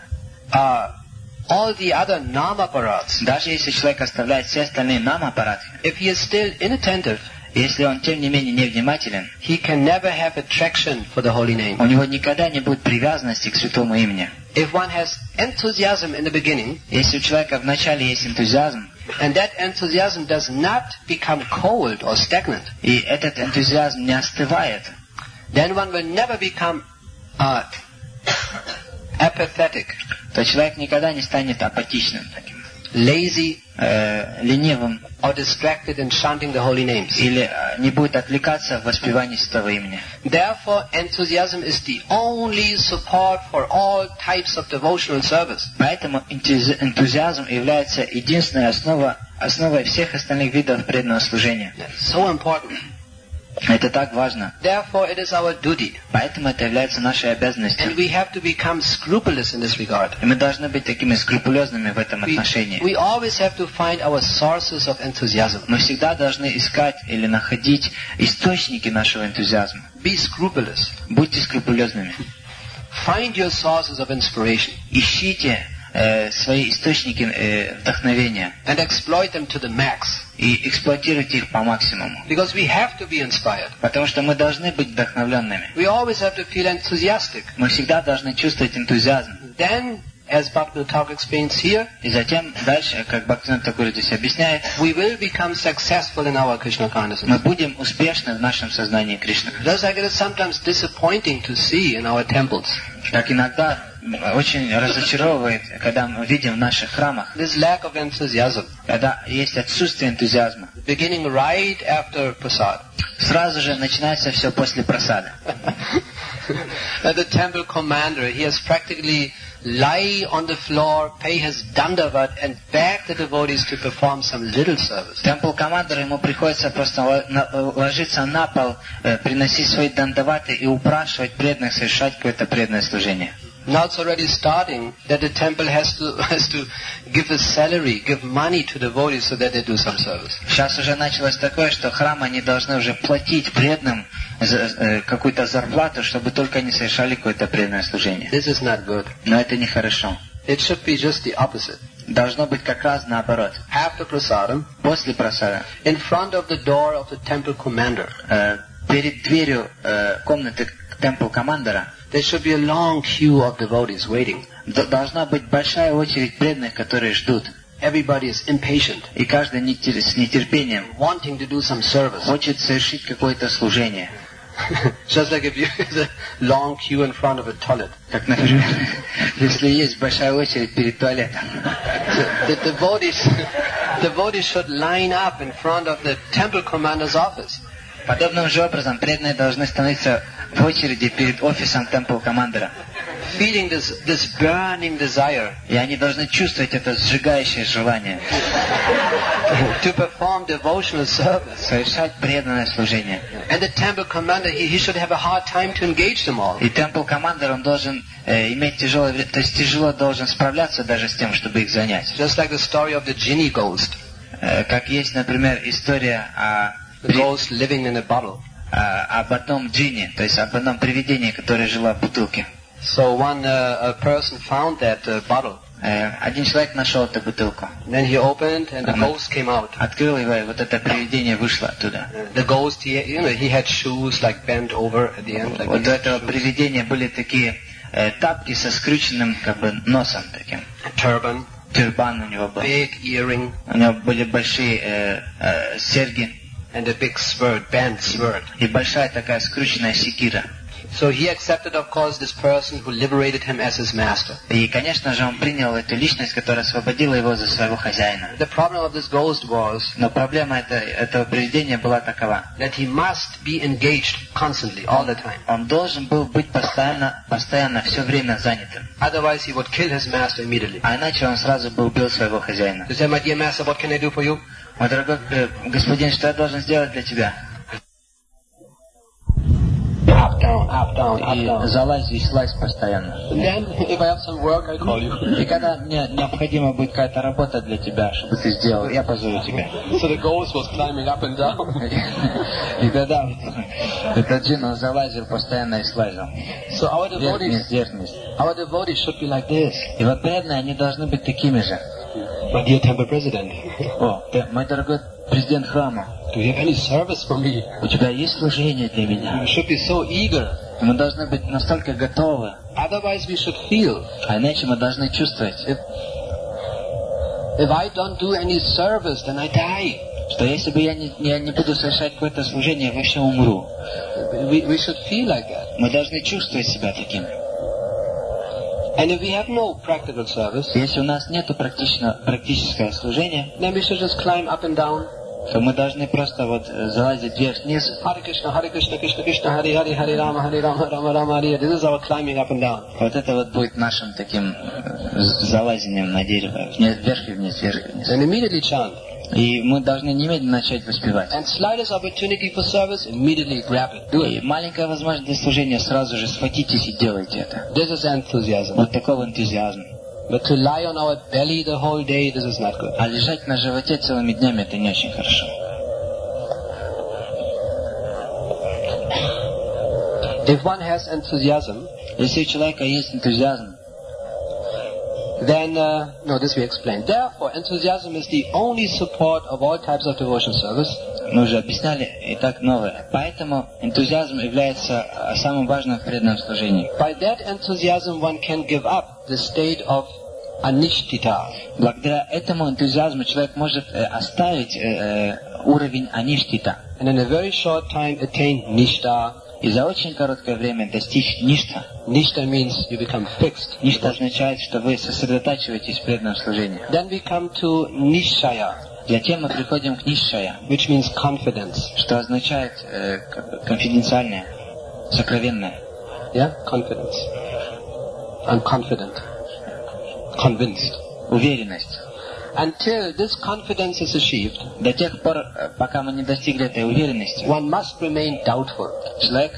all the other nama-parats, Даже если человек оставляет все остальные нам-аппараты, if he is still inattentive, если он тем не менее невнимателен, he can never have attraction for the holy name. у него никогда не будет привязанности к святому имени. If one has enthusiasm in the beginning, Если у человека вначале есть энтузиазм, and that enthusiasm does not become cold or stagnant, и этот энтузиазм не остывает, then one will never become apathetic, то человек никогда не станет апатичным, таким, lazy, ленивым, or distracted in chanting the holy names. или не будет отвлекаться в воспевании святого имени. Therefore, enthusiasm is the only support for all types of devotional service. Поэтому энтузиазм является единственной основой всех остальных видов преданного служения. So important. Это так важно. Therefore, it is our duty, Поэтому это является нашей обязанностью. and we have to become scrupulous in this regard. И мы должны быть такими скрупулезными в этом отношении. We always have to find our sources of enthusiasm. Мы всегда должны искать или находить источники нашего энтузиазма. Be scrupulous. Будьте скрупулезными. Find your sources of inspiration Ищите свои источники вдохновения and exploit them to the max. и эксплуатируйте их по максимуму. Because we have to be inspired. Потому что мы должны быть вдохновленными. We always have to feel enthusiastic. Мы всегда должны чувствовать энтузиазм. Then, as Bhaktivinoda Thakur explains here, И затем дальше, как Бхактивинода Thakura здесь объясняет, we will become successful in our Krishna мы consciousness. будем успешны в нашем сознании Кришны. Just like it is sometimes disappointing to see in our temples. Как иногда очень разочаровывает, когда мы видим в наших храмах, This lack of enthusiasm, когда есть отсутствие энтузиазма. beginning right after prasad. Сразу же начинается все после просады. The temple commander, he has practically lie on the floor, pay his dandavat and beg the devotees to perform some little service. Темпл-командору ему приходится просто ложиться на пол, приносить свои дандаваты и упрашивать преданных совершать какое-то преданное служение. Now it's already starting that the temple has to give a salary, give money to devotees so that they do some service. Сейчас уже началось такое, что храмы они должны уже платить преданным какую-то зарплату, чтобы только они совершали какое-то преданное служение. This is not good. Но это нехорошо. It should be just the opposite. Должно быть как раз наоборот. After prasadam, После просада, in front of the door of the temple commander, перед дверью комнаты темпл-командора, there should be a long queue of devotees waiting. должна быть большая очередь преданных, которые ждут. Everybody is impatient, И каждый с нетерпением wanting to do some service. хочет совершить какое-то служение. Just like if you have a long queue in front of a toilet. Как, например, если есть большая очередь перед туалетом. The devotees should line up in front of the temple commander's office. Подобным же образом преданные должны становиться в очереди перед офисом темпл-командора. Feeling this burning desire И они должны чувствовать это сжигающее желание to perform devotional service. совершать преданное служение. And the temple commander, he should have a hard time to engage them all. И темпл-командор, он должен иметь тяжелое время, то есть тяжело должен справляться даже с тем, чтобы их занять. Just like the story of the genie ghost. Как есть, например, история The ghost living in a bottle. об одном джинни, то есть об одном привидении, которое жило в бутылке. So a person found that bottle. Один человек нашел эту бутылку. Then he opened and the ghost came out. Открыл его, и вот это привидение вышло оттуда. The ghost, he had shoes like bent over at the end. Like Вот у these этого shoes. привидения были такие тапки со скрюченным как бы носом таким. Turban, Тюрбан у него был. big earring, У него были большие серьги and a big sword, bent sword. и большая такая скрученная секира. So he accepted, of course, this person who liberated him as his master. И, конечно же, он принял эту личность, которая освободила его за своего хозяина. The problem of this ghost was Но проблема этого привидения была такова. that he must be engaged constantly, all the time. Он должен был быть постоянно все время занятым. Otherwise, he would kill his master immediately. А иначе он сразу бы убил своего хозяина. He said, "My dear master, what can I do for you?" Мой дорогой господин, что я должен сделать для тебя? Drop down. up, down, up, И down. залазь и слазь постоянно. And then, if I have some work, I call you. И когда мне необходима будет какая-то работа для тебя, чтобы ты сделал, я позову тебя. So the ghost was climbing up and down. И тогда этот джин, он залазил постоянно и слазил. So our Вверх-вниз, devotees, вверх-вниз. our devotees should be like this. И вот преданные, они должны быть такими же. My dear temple president, О, мой дорогой президент храма, do you have any service for me? у тебя есть служение для You меня? should be so eager. Мы должны быть настолько готовы, Otherwise we should feel, а иначе мы должны чувствовать, if I don't do any service, then I die. что если бы я не буду совершать какое-то служение, я вообще умру. We should feel like that. Мы должны чувствовать себя таким. And if we have no practical service, Если у нас нет практического служения, then we should just climb up and down. то мы должны просто вот залазить вверх-вниз. Hare Krishna, Krishna Krishna, Hare Hare, Hare Rama, Rama Rama, Hare Hare. This is our climbing up and down. Вот это вот будет нашим таким залазением на дерево. Вверх и вниз, вверх и вниз. And immediately chant. И мы должны немедленно начать воспевать. And slightest opportunity for service, immediately grab it. Do И it. маленькая возможность для служения, сразу же схватитесь и делайте это. This is enthusiasm. Вот такого энтузиазма. But to lie on our belly the whole day, this is not good. А лежать на животе целыми днями, это не очень хорошо. If one has enthusiasm, Если у человека есть энтузиазм, then, this we explained. Therefore, enthusiasm is the only support of all types of devotion service. мы уже объясняли, и так новое. Поэтому энтузиазм является самым важным в преданном служении. By that enthusiasm, one can give up the state of anishtita. Благодаря этому энтузиазму человек может оставить уровень аништита And in a very short time attain nishta. и за очень короткое время достичь ништа. Nishta means you become fixed. Ништа означает, что вы сосредотачиваетесь в преданном служении. Then we come to nishaya, Затем мы приходим к нишшая, which means confidence. что означает конфиденциальное, сокровенное. Yeah? Confidence. I'm confident. Convinced. Уверенность. Until this confidence is achieved, До тех пор, пока мы не достигли этой уверенности, one must remain doubtful. человек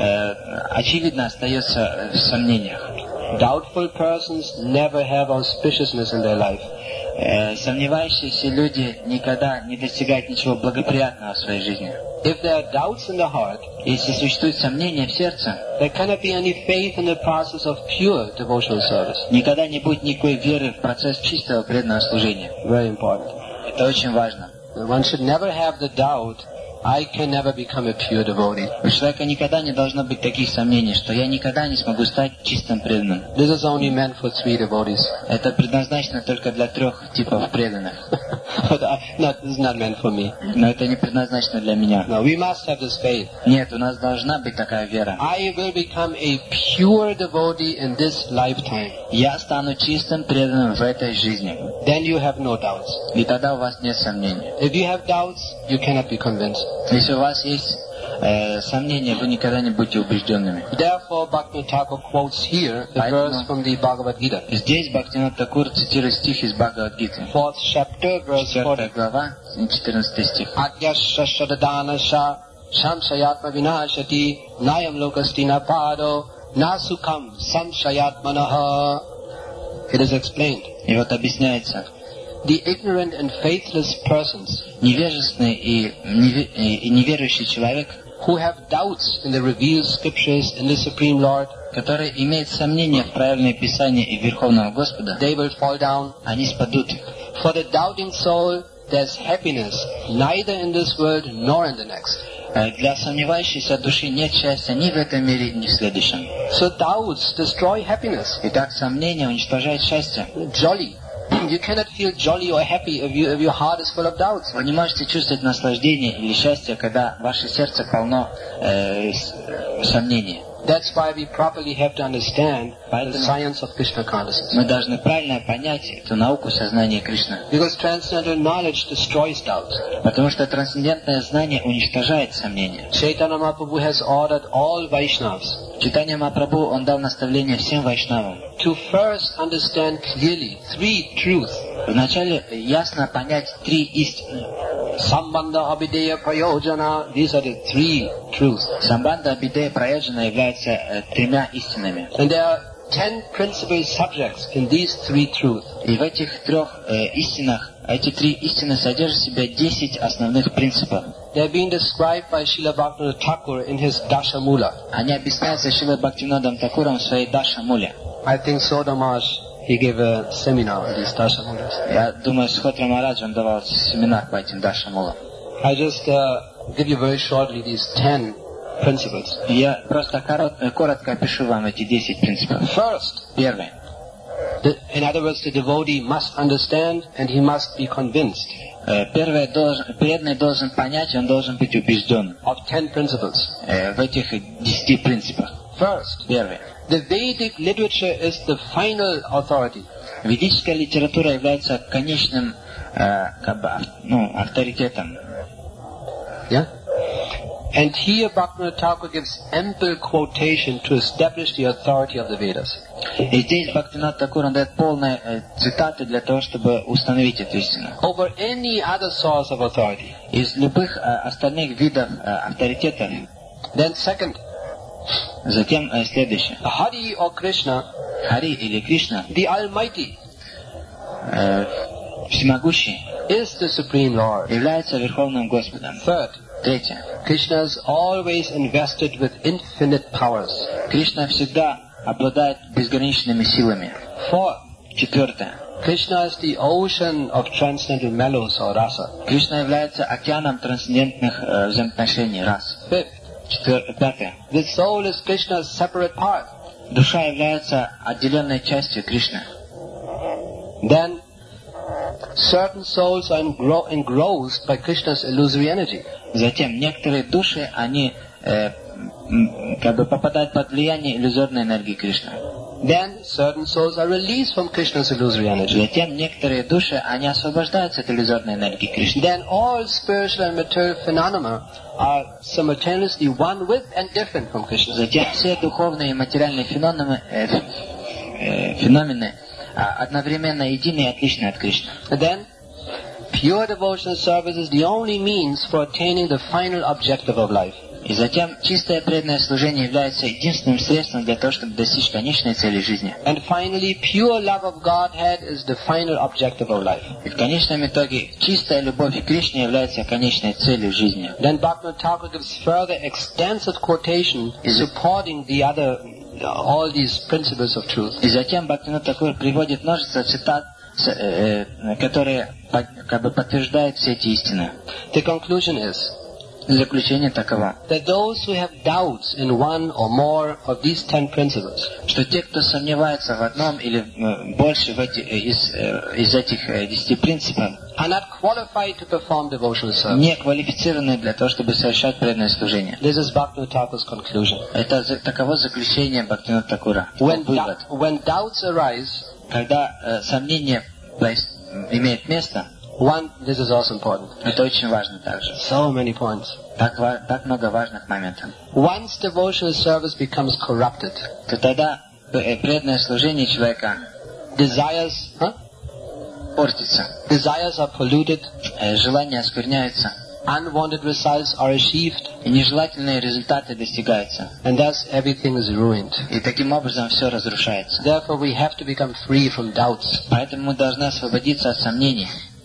очевидно остается в сомнениях. Doubtful persons never have auspiciousness in their life. Сомневающиеся люди никогда не достигают ничего благоприятного в своей жизни. If there are doubts in the heart, Если существуют сомнения в сердце, there cannot be any faith in the process of pure devotional service. никогда не будет никакой веры в процесс чистого преданного служения. Very important. Это очень важно. One should never have the doubt, I can never become a pure devotee. У человека никогда не должно быть таких сомнений, что я никогда не смогу стать чистым преданным. This is only meant for 3 devotees. Это предназначено только для 3 типов преданных. But this is not meant for me. Но это не предназначено для меня. No, we must have this faith. Нет, у нас должна быть такая вера. I will become a pure devotee in this lifetime. Я стану чистым преданным в этой жизни. Then you have no doubts. И тогда у вас нет сомнений. If you have doubts, you cannot be convinced. Если у вас есть сомнения, вы никогда не будете убежденными. Therefore, Bhakti Thakur quotes here the verse from the Bhagavad Gita. Здесь Бхактивинода Такур цитирует стих из Бхагавад-гиты. 4th chapter, verse 4 40. глава, 14 стих. Adyasya shadadanasya samshayatma vinashati nayam lokastina pado nasukam samshayatmanaha. It is explained. И вот объясняется, The ignorant and faithless persons невежественный и неверующий человек, who have doubts in the revealed scriptures in the Supreme Lord, который имеет сомнения в правильное Писание и Верховного Господа, they will fall down. они спадут. For the doubting soul, there's happiness neither in this world nor in the next. Для сомневающейся души нет счастья ни в этом мире, ни в следующем. So doubts destroy happiness. Итак, сомнение уничтожает счастье. Jolly. You cannot feel jolly or happy if your heart is full of doubts. Вы не можете чувствовать наслаждение или счастье, когда ваше сердце полно сомнений. That's why we properly have to understand the science of Krishna consciousness. Мы должны правильно понять эту науку сознания Кришны. Because transcendental knowledge destroys doubts. Потому что трансцендентное знание уничтожает сомнения. Chaitanya Mahaprabhu has ordered all Vaishnavas Чайтанья Махапрабху, он дал наставление всем вайшнавам. to first understand clearly 3 truths. Вначале ясно понять 3 истины. Sambandha, Abhideya, Prayojana. These are the three truths. Самбандха, Абхидея, Прайоджана являются тремя истинами. And there are 10 principal subjects in these three truths. И в этих трех истинах, эти три истины содержат в себе 10 основных принципов. They have been described by Srila Bhaktivinoda Thakur in his Dashamula. Они объясняются Шрилой Бхактивинодом Такуром в своей Дашамуле. I think Soda Maharaj, he gave a seminar on these Dashamulas. Я думаю, Схотра Махарадж, он давал семинар по этим Дашамулам. I just give you very shortly these 10 principles. Я просто коротко опишу вам эти 10 принципов. First, Первый. In other words, the devotee must understand and he must be convinced Первое, преданный должен понять, он должен быть убежден of 10 principles. в этих 10 принципах. First, Первый. the Vedic literature is the final authority. Ведическая литература является конечным авторитетом. Yeah? And here Bhaktivinoda Thakur gives ample quotation to establish the authority of the Vedas. И здесь Бхактивинод Такур, он дает полные цитаты для того, чтобы установить эту истину. Over any other source of authority. Из любых остальных видов авторитета. Then second, Затем следующее. Hari or Krishna, Хари или Кришна, the Almighty, всемогущий, is the Supreme Lord. является Верховным Господом. Third, Третье. Krishna is always invested with infinite powers. Кришна всегда обладает безграничными силами. Fourth, Четвертое. Krishna is the ocean of transcendental mellows or rasa. Кришна является океаном трансцендентных взаимоотношений. Раз. Fifth, Пятое. the soul is Krishna's separate part. Душа является отделенной частью Кришны. Then, certain souls are engrossed by Krishna's illusory energy. Затем некоторые души, они попадают под влияние иллюзорной энергии Кришны. Then, certain souls are released from Krishna's illusory energy. Затем некоторые души, они освобождаются от иллюзорной энергии Кришны. Then all spiritual and material phenomena are simultaneously one with and different from Krishna. Затем все духовные и материальные феномены одновременно едины и отличны от Кришны. Then, pure devotional service is the only means for attaining the final objective of life. И затем чистое преданное служение является единственным средством для того, чтобы достичь конечной цели жизни. And finally, pure love of Godhead is the final objective of life. И в конечном итоге чистая любовь к Кришне является конечной целью жизни. Then Bhaktivinoda Thakur gives further extensive quotation supporting the other, all these principles of truth. И затем Бхактивинод Такур приводит множество цитат, которые подтверждают все эти истины. The conclusion is Заключение таково, that those who have doubts in one or more of these 10 principles что те, кто сомневается в одном или больше из этих 10 принципов, are not qualified to perform devotional service. не квалифицированы для того, чтобы совершать преданное служение. This is Bhaktivinoda Thakur's conclusion. Это таково заключение Бхактивинода Такура. Вывод. When doubts arise, Когда сомнения имеют место, this is also important. это очень важно также. So many points. Так много важных моментов. Once devotional service becomes corrupted, То тогда преданное служение человека desires портится, desires are polluted, желания оскверняются, unwanted results are achieved, и нежелательные результаты достигаются. and thus everything is ruined. И таким образом все разрушается. Therefore, we have to become free from doubts. Поэтому мы должны освободиться от сомнений.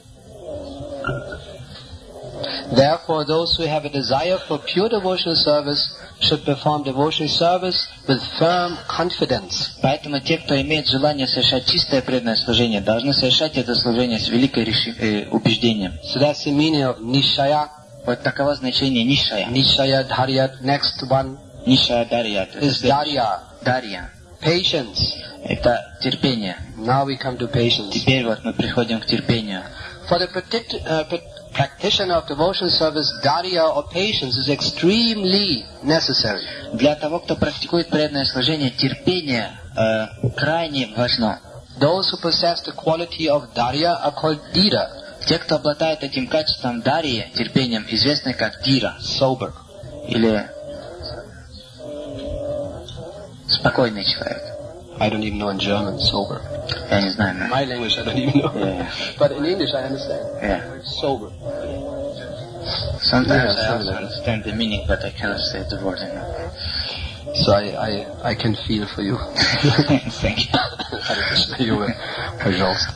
Therefore, those who have a desire for pure devotional service should perform devotional service with firm confidence. Поэтому те, кто имеет желание совершать чистое преданное служение, должны совершать это служение с великой убеждением. So that's the meaning of Nishaya. Вот таково значение Нишая. Nishaya, Dharya. Next one Нишая Дарья. is Dharya. Дарья. Patience. Это терпение. Now we come to patience. Теперь вот мы приходим к терпению. For the practitioner of devotional service, Dharya or patience is extremely necessary. Для того, кто практикует преданное служение, терпение крайне важно. Those who possess the quality of Dharya are called Dhira. Те, кто обладает этим качеством Дарьи, терпением, известны как Дира, Sober. или спокойный человек. I don't even know in German, sober. Я не знаю. My language I don't even know. Yeah. But in English I understand. Yeah. Sober. Sometimes I also understand the meaning, but I cannot say the word. So I can feel for you. Thank you. Hare Krishna, you will. Пожалуйста.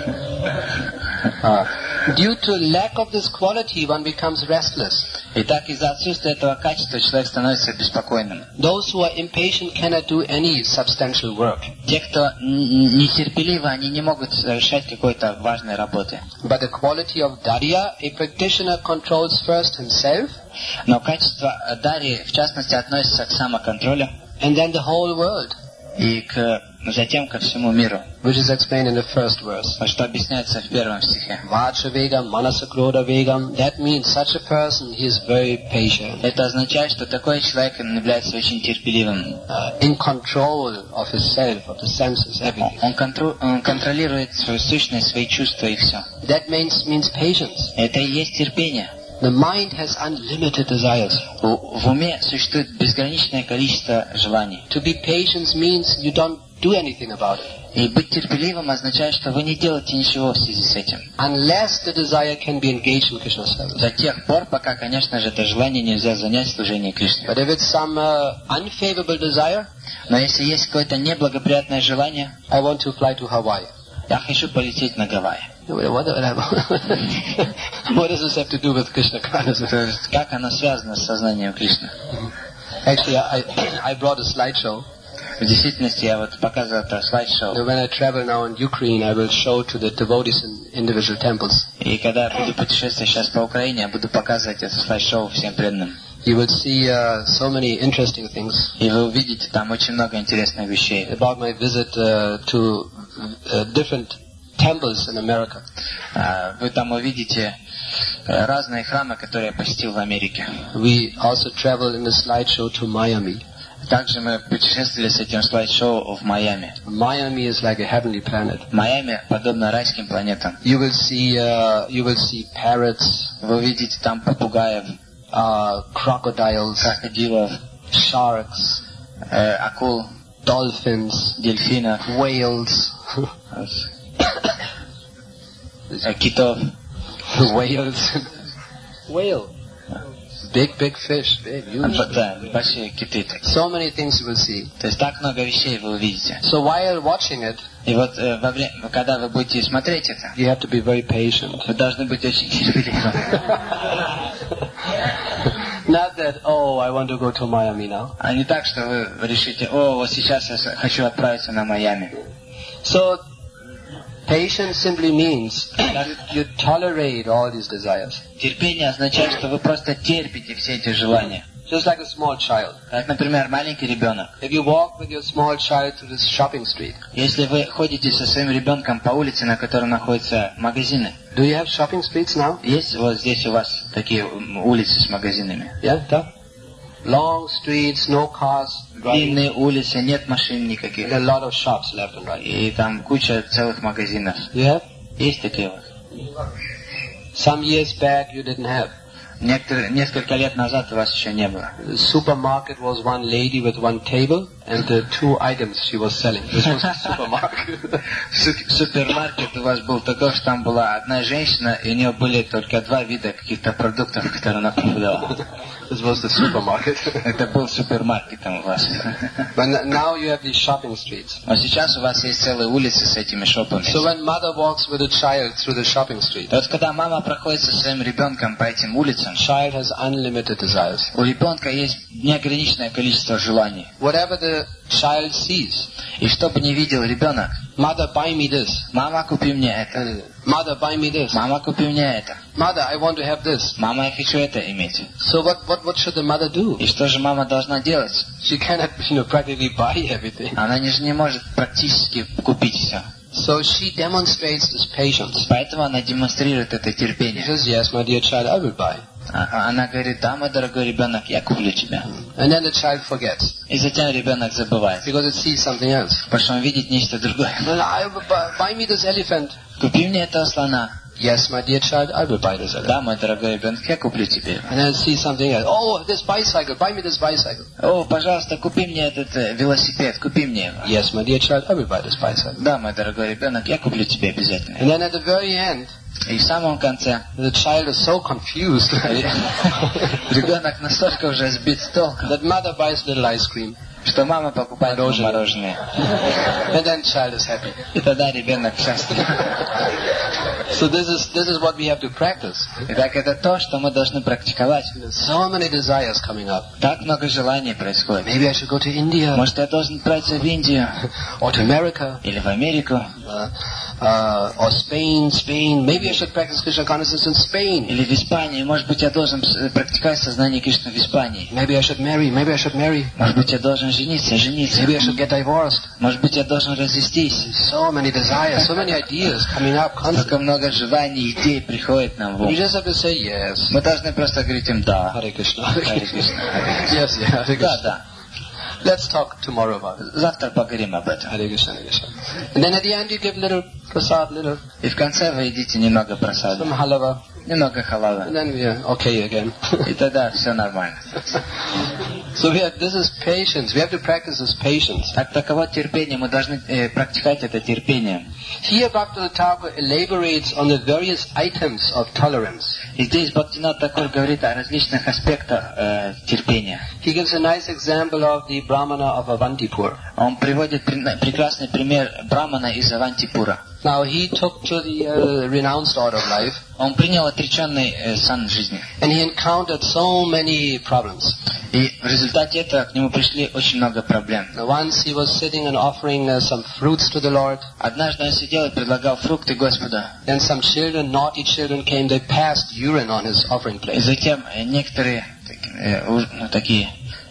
Due to lack of this quality, one becomes restless. Итак, из-за отсутствия этого качества человек становится беспокойным. Those who are impatient cannot do any substantial work. Те, кто нетерпеливы, они не могут совершать какой-то важной работы. But the quality of Darya, a practitioner controls first himself, Но качество Дарьи, в частности, относится к самоконтролю and then the whole world, и затем ко всему миру, which is explained in the first verse. что объясняется в первом стихе. Vacha vegam, manasa krodha vegam. That means such a person, he is very patient. Это означает, что такой человек является очень терпеливым. In control of his self, of the senses, everything. Он контролирует свою сущность, свои чувства и все. That means patience. Это и есть терпение. The mind has unlimited desires. В уме существует безграничное количество желаний. To be patient means you don't do anything about it. И быть терпеливым означает, что вы не делаете ничего в связи с этим. Unless the desire can be engaged in Krishna's service. До тех пор, пока, конечно же, это желание нельзя занять в служении Кришне. But if it's some unfavorable desire, Но если есть какое-то неблагоприятное желание, I want to fly to Hawaii. я хочу полететь на Гавайи. What does this have to do with Krishna consciousness? То есть, как оно связано с сознанием Кришны? Actually, I brought a slideshow. В действительности, я вот показывал это слайд-шоу. When I travel now in Ukraine, I will show to the devotees in individual temples. И когда я буду путешествовать сейчас по Украине, я буду показывать это слайд-шоу всем преданным. You will see so many interesting things. И вы увидите там очень много интересных вещей. About my visit to different temples in America. Вы там увидите разные храмы, которые я посетил в Америке. We also traveled in a slideshow to Miami. Также мы путешествовали с этим слайд-шоу в Майами. Miami is like a heavenly planet. Майами подобно райским планетам. You will see parrots. Вы увидите там попугаев, crocodiles, крокодилов, sharks, акул, dolphins, дельфинов, whales, китов. Whale. Big fish. Big, huge. Да, большие киты. So many things you will see. То есть так много вещей вы увидите. So while watching it, и вот когда вы будете смотреть это, you have to be very patient. Вы должны быть очень терпеливым. Not that, I want to go to Miami now. А не так, что вы решите, вот сейчас я хочу отправиться на Майами. So, patience simply means you tolerate all these desires. Терпение означает, что вы просто терпите все эти желания. Just like a small child. Как, например, маленький ребенок. If you walk with your small child to this shopping street. Если вы ходите со своим ребенком по улице, на которой находятся магазины. Do you have shopping streets now? Есть вот здесь у вас такие улицы с магазинами? Yeah. Long streets, no cars. Длинные улицы, нет машин никаких. And a lot of shops left and right. И там куча целых магазинов. Yeah? Есть такие вот. Some years back you didn't have. Несколько лет назад у вас еще не было. The supermarket was one lady with one table and the two items she was selling. This was the supermarket. Супермаркет у вас был такой, что там была одна женщина, и у нее были только два вида каких-то продуктов, которые она продавала. This was the supermarket. Это был супермаркет там у вас. But now you have these shopping streets. А сейчас у вас есть целые улицы с этими шопами. So when mother walks with a child through the shopping street, вот когда мама проходит со своим ребенком по этим улицам, child has unlimited desires. У ребенка есть неограниченное количество желаний. Whatever the child sees. И что бы ни видел ребенок, Mother, buy me this. Мама, купи мне это. Mother, buy me this. Мама, купи мне это. Mother, I want to have this. Мама, я хочу это иметь. So what should the mother do? И что же мама должна делать? She cannot, practically buy everything. Она же не может практически купить все. So she demonstrates this patience. Поэтому она демонстрирует это терпение. She says, yes, my dear child, I will buy. Она говорит, да, мой дорогой ребенок, я куплю тебя. And then the child forgets. И затем ребенок забывает. Because it sees something else. Потому что он видит нечто другое. Buy me this elephant. Купи мне этого слона. Yes, my dear child, I will buy this elephant. Да, мой дорогой ребенок, я куплю тебе его. And then it sees something else. Oh, this bicycle, buy me this bicycle. О, пожалуйста, купи мне этот велосипед, купи мне его. Yes, my dear child, I will buy this bicycle. Да, мой дорогой ребенок, я куплю тебе обязательно. And then at the very end, И в самом конце the child is so confused ребенок настолько уже сбит с толку, that mother buys little ice cream. что мама покупает ему мороженое. And then child is happy. И тогда ребенок счастлив. So this is what we have to practice. Итак, это то, что мы должны практиковать. So many desires coming up. Так много желаний происходит. Maybe I should go to India. Может, я должен отправиться в Индию? Or to America. Или в Америку? Or Spain. Maybe I should practice Krishna consciousness in Spain. Или в Испании? Может быть, я должен практиковать сознание Кришны в Испании? Maybe I should marry. Может быть, я должен жениться. Maybe I should get divorced. Может быть, я должен развестись. So many desires, so many ideas coming up constantly. Столько много желаний, идей приходит нам в ум. We just have to say yes. Мы должны просто говорить им «да». Hare Krishna. Hare Krishna. Yes, yeah, Hare Krishna. Да. Let's talk tomorrow about it. Завтра поговорим об этом. Hare Krishna, Hare Krishna. And then at the end you give little prasad, little. И в конце вы едите немного просада. Some halava. Немного халава. And then we are okay again. И тогда все нормально. So this is patience. We have to practice this patience. Так таково терпение. Мы должны практиковать это терпение. Here Bhaktivinoda Thakur elaborates on the various items of tolerance. И здесь Бхактивинод Тхакур говорит о различных аспектах терпения. He gives a nice example of the Brahmana of Avantipur. Он приводит прекрасный пример Брамана из Авантипура. Now he took to the renounced order of life. Он принял отреченный сан жизни. And he encountered so many problems. И в результате этого к нему пришли очень много проблем. Once he was sitting and offering some fruits to the Lord. Однажды он сидел и предлагал фрукты Господу. Then some children, naughty children, came. They passed urine on his offering plate. И затем некоторые такие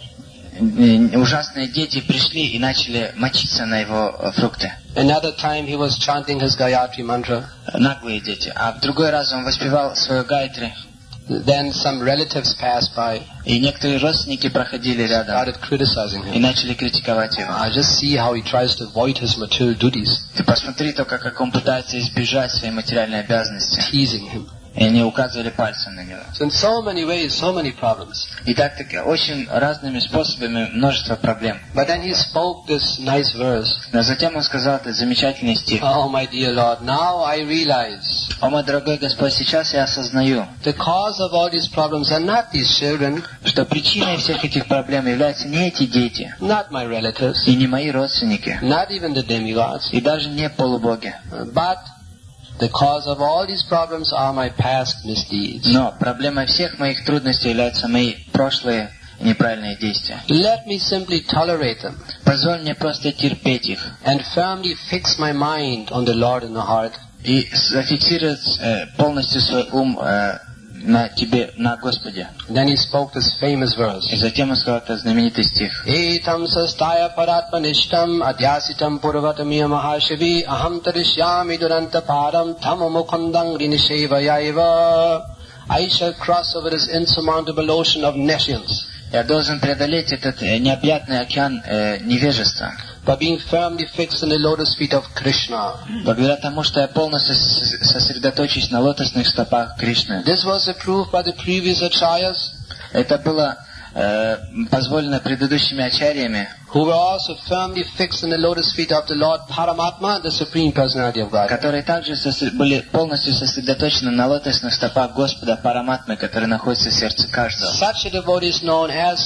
ужасные дети пришли и начали мочиться на его фрукты. Another time he was chanting his Gayatri mantra. Наглые дети. А в другой раз он воспевал свою гайатри. Then some relatives passed by. И некоторые родственники проходили рядом. Started criticizing him. И начали критиковать его. Just see how he tries to avoid his material duties. Ты посмотри только, как он пытается избежать своей материальной обязанности. Teasing him. И они указывали пальцем на него. So in so many ways, so many problems. И так очень разными способами множество проблем. But then he spoke this nice verse. Но затем он сказал этот замечательный стих. Oh my dear Lord, now I realize. О мой дорогой Господь, сейчас я осознаю. The cause of all these problems are not these children. Что причиной всех этих проблем являются не эти дети. Not my relatives. И не мои родственники. Not even the demigods. И даже не полубоги. But the cause of all these problems are my past misdeeds. Но проблемой всех моих трудностей являются мои прошлые неправильные действия. Let me simply tolerate them. Позволь мне просто терпеть их. And firmly fix my mind on the Lord in the heart. И зафиксировать полностью свой ум на тебе, на Господе. Then he spoke this famous verse. И затем он сказал этот знаменитый стих. Etam sastaya paratmanishtam adyasitam purvatamiya mahashivi aham tarishyami duranta param tamamukhandang rinishevayaiva. I shall cross over this insurmountable ocean of nescience. Я должен преодолеть этот необъятный океан невежества. By being firmly fixed in the lotus feet of Krishna. Благодаря тому, что я полностью сосредоточусь на лотосных стопах Кришны. This was approved by the previous acharyas. Это было позволено предыдущими ачарьями, who were also firmly fixed in the lotus feet of the Lord Paramatma, the Supreme Personality of God. Которые также были полностью сосредоточены на лотосных стопах Господа Параматмы, который находится в сердце каждого. Such a devotee is known as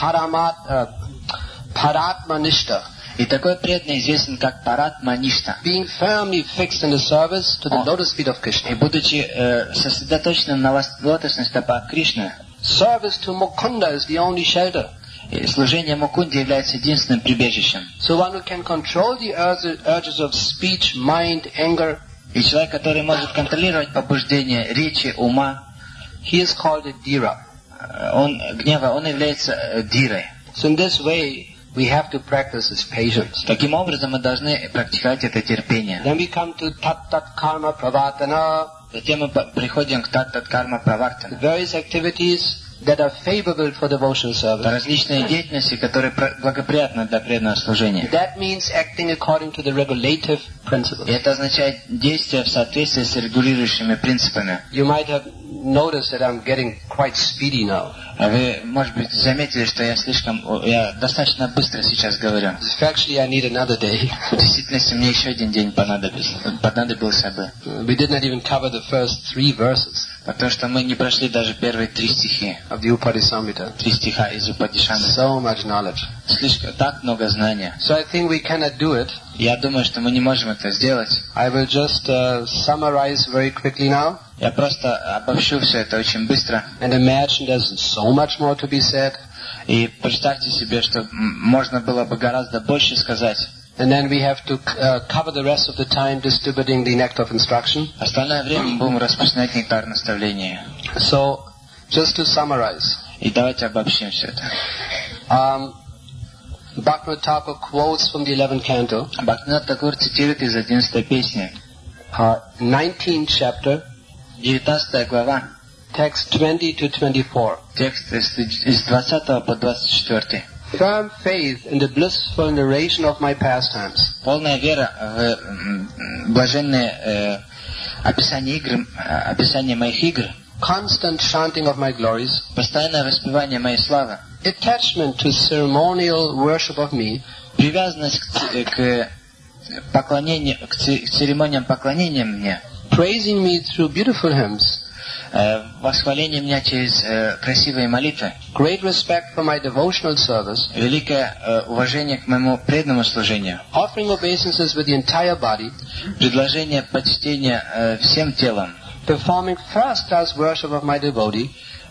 Paratmanishta. И такой преданный известен как Паратманишта. Being firmly fixed in the service to the lotus feet of Krishna. И будучи сосредоточенным на лотосных стопах Кришны, service to Mukunda is the only shelter. И служение Мукунде является единственным прибежищем. So one who can control the urges of speech, mind, anger. И человек, который может контролировать побуждения речи, ума, he is called a dhira. Он является dhirой. So in this way, we have to practice this patience. Таким образом, мы должны практиковать это терпение. Then we come to tat karma pravartana. Затем мы приходим к тат карма правартана. Various activities that are favorable for devotional service. Различные деятельности, которые благоприятны для преданного служения. That means acting according to the regulative principles. И это означает действие в соответствии с регулирующими принципами. You might have noticed that I'm getting quite speedy now. Вы, может быть, заметили, что я достаточно быстро сейчас говорю. Actually, I need another day. В действительности, мне еще один день понадобился бы. We did not even cover the first 3 verses Потому что мы не прошли даже первые 3 стихи. of the Upadisambhita. 3 стиха из Упадишамриты. So much knowledge. Слишком так много знания. So I think we cannot do it. Я думаю, что мы не можем это сделать. I will just summarize very quickly now. Я просто обобщу все это очень быстро. And imagine there's so much more to be said. И представьте себе, что можно было бы гораздо больше сказать. And then we have to cover the rest of the time distributing the nectar of instruction. Остальное время мы будем распространять нектар наставления. So, just to summarize. И давайте обобщим все это. Bhaktivinoda Thakur quotes from the 11th canto. Бхактивинода Такур цитирует из 11 песни. 19th chapter. 19 глава. Text 20 to 24. Текст из 20 по 24. Firm faith in the blissful narration of my pastimes. Полная вера в блаженное описание моих игр. Constant chanting of my glories. Постоянное воспевание моей славы. Attachment to ceremonial worship of me. Привязанность к поклонению, к церемониям поклонения мне. Praising me through beautiful hymns. Восхваление меня через красивые молитвы. Great respect for my devotional service. Великое уважение к моему преданному служению. Offering obeisances with the entire body. Предложение почтения всем телом. Performing first-class worship of my devotee.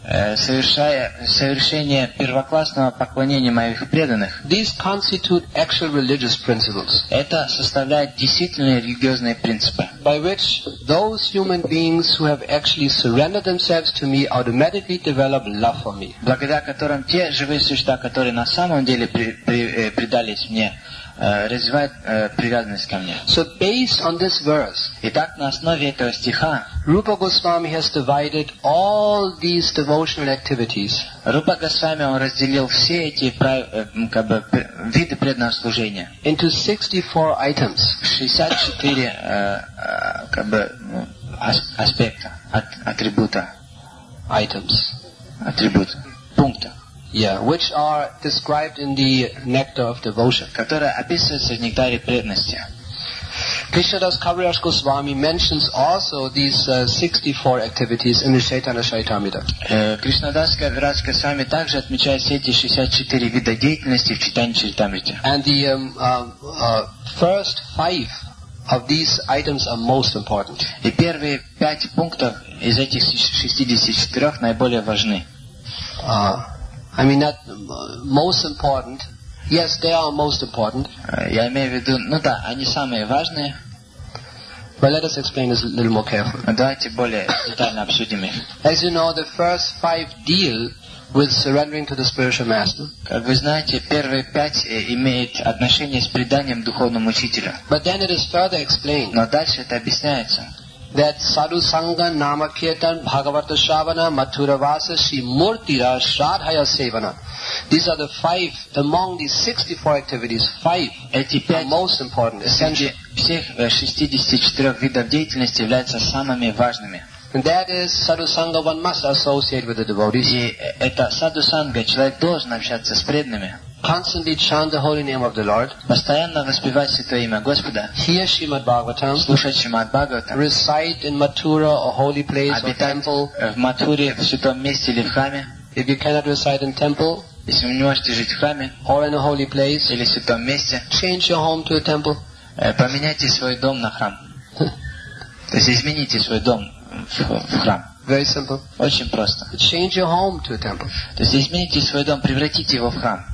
Совершение первоклассного поклонения моих преданных. These constitute actual religious principles. Это составляет действительные религиозные принципы. By which those human beings who have actually surrendered themselves to me automatically develop love for me. Благодаря которым те живые существа, которые на самом деле предались мне, развивают привязанность ко мне. So based on this verse, Итак, на основе этого стиха Rupa Goswami has divided all these devotional activities Рупа Госвами он разделил все эти виды преданного служения into 64 items. 64 аспекта, атрибута, пункта. Yeah, which are described in the nectar of devotion. Которые описываются в нектаре преданности. Krishnadas Kaviraj Goswami mentions also these 64 activities in the Chaitanya Charitamrita. Кришнадас Кавирадж Госвами также отмечает все эти 64 вида деятельности в Чайтанья Чаритамрите. And the first 5 of these items are most important. И первые 5 пунктов из этих 64 наиболее важны. I mean, not most important. Yes, they are most important. Я имею в виду, они самые важные. But let us explain this a little more carefully. Давайте более детально обсудим их. As you know, the first 5 deal with surrendering to the spiritual master. Как вы знаете, первые 5 имеют отношение с преданием духовному учителю. But then it is further explained. Но дальше это объясняется. That Sadhu Sangha, Namakirtan, Bhagavata Shavana, Mathura Vasa, Shri Murtira, Shradhaya Sevana. These are the 5, among these 64 activities, 5 are most important, essential. Всех 64 видов деятельности являются самыми важными. And that is Sadhu Sangha, one must associate with the devotees. И это Саду Санга, человек должен общаться с преданными. Constantly chant the holy name of the Lord. Постоянно воспевать святое имя Господа. Hear Srimad Bhagavatam. Слушать Шримад Бхагаватам. Recite in Mathura or holy place or temple. В Матхуре, в святом месте или в храме. If you cannot recite in temple, если вы не можете жить в храме, or in a holy place, или в святом месте, change your home to a temple. Поменяйте свой дом на храм. То есть измените свой дом в храм. Very simple. Очень просто. Change your home to a temple. То есть измените свой дом, превратите его в храм.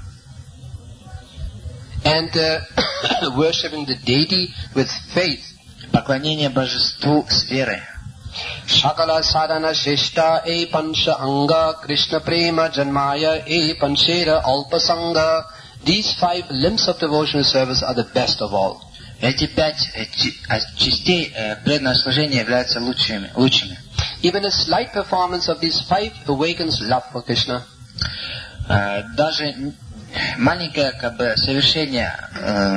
And worshipping the deity with faith. Поклонение божеству с верой. Shakala sadhana shishta e pansha anga Krishna prema janmaya e panchera alpa sangha. These 5 limbs of devotional service are the best of all. Эти 5 частей преданного служения являются лучшими. Even a slight performance of these 5 awakens love for Krishna. Даже маленькое совершение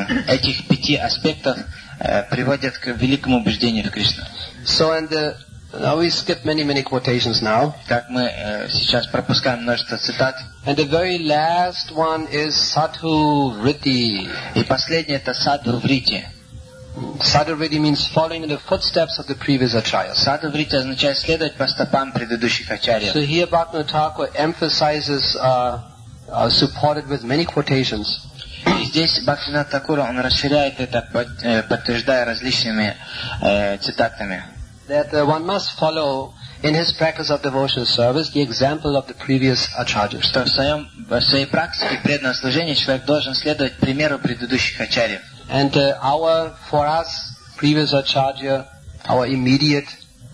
этих 5 аспектов приводит к великому убеждению в Кришну. So and the Now we skip many quotations now. Так мы сейчас пропускаем множество цитат. And the very last one is Sadhu Vritti. И последнее это Садху Врити. Sadhu Vritti means following in the footsteps of the previous acharyas. Садху Врити означает следовать по стопам предыдущих ачарьев. So here Bhaktivinoda Thakur emphasizes, supported with many quotations. И здесь Бхактивинода Thakura, он расширяет это, подтверждая различными цитатами. That one must follow in his practice of devotional service the example of the previous acharyas. Что в своей практике преданного служения человек должен следовать примеру предыдущих ачарьев. And for us, previous acharya, our immediate,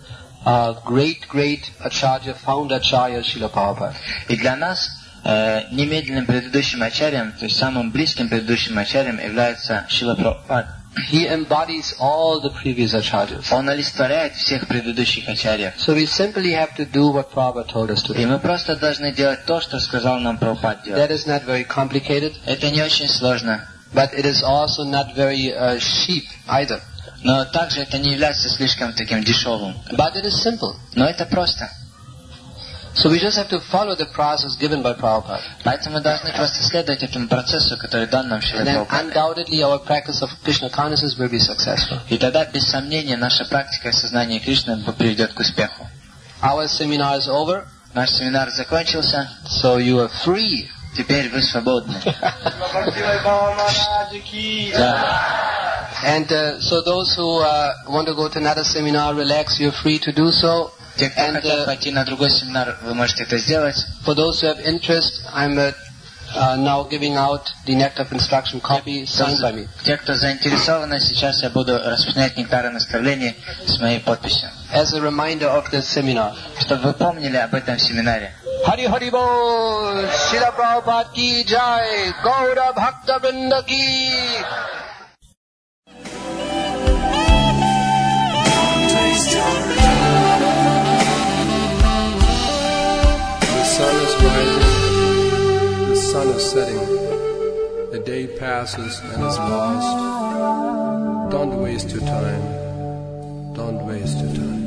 great acharya, founder acharya, Srila Prabhupada. И для нас немедленным предыдущим ачарьям, то есть самым близким предыдущим ачарьям является Шрила Прабхупад. He embodies all the previous acharyas. Он олицетворяет всех предыдущих ачарьев. So we simply have to do what Prabhupada told us to И do. мы просто должны делать то, что сказал нам Прабхупад делать. That is not very complicated, Это не очень сложно. but it is also not very cheap either. Но также это не является слишком таким дешевым. But it is simple. Но это просто. So we just have to follow the process given by Prabhupada. Поэтому мы должны просто следовать этому процессу, который дан нам Шрила And then Прабхупадой. undoubtedly our practice of Krishna consciousness will be successful. И тогда, без сомнения, наша практика сознания Кришны приведет к успеху. Our seminar is over, Наш семинар закончился. so you are free. Теперь вы свободны. And so those who want to go to another seminar, relax, you're free to do so. Те, кто хотят пойти на другой семинар, вы можете это сделать. For those who have interest, I'm now giving out the Nectar of Instruction copy signed by me. Те, кто заинтересованы, сейчас я буду распространять нектар и наставления с моей подписью. As a reminder of this seminar. Чтобы вы помнили об этом семинаре. Hari Hari Bol, Srila Prabhupada ki jai, Gaura Bhakta Vrinda ki. The sun is rising, the sun is setting, the day passes and is lost. Don't waste your time, don't waste your time.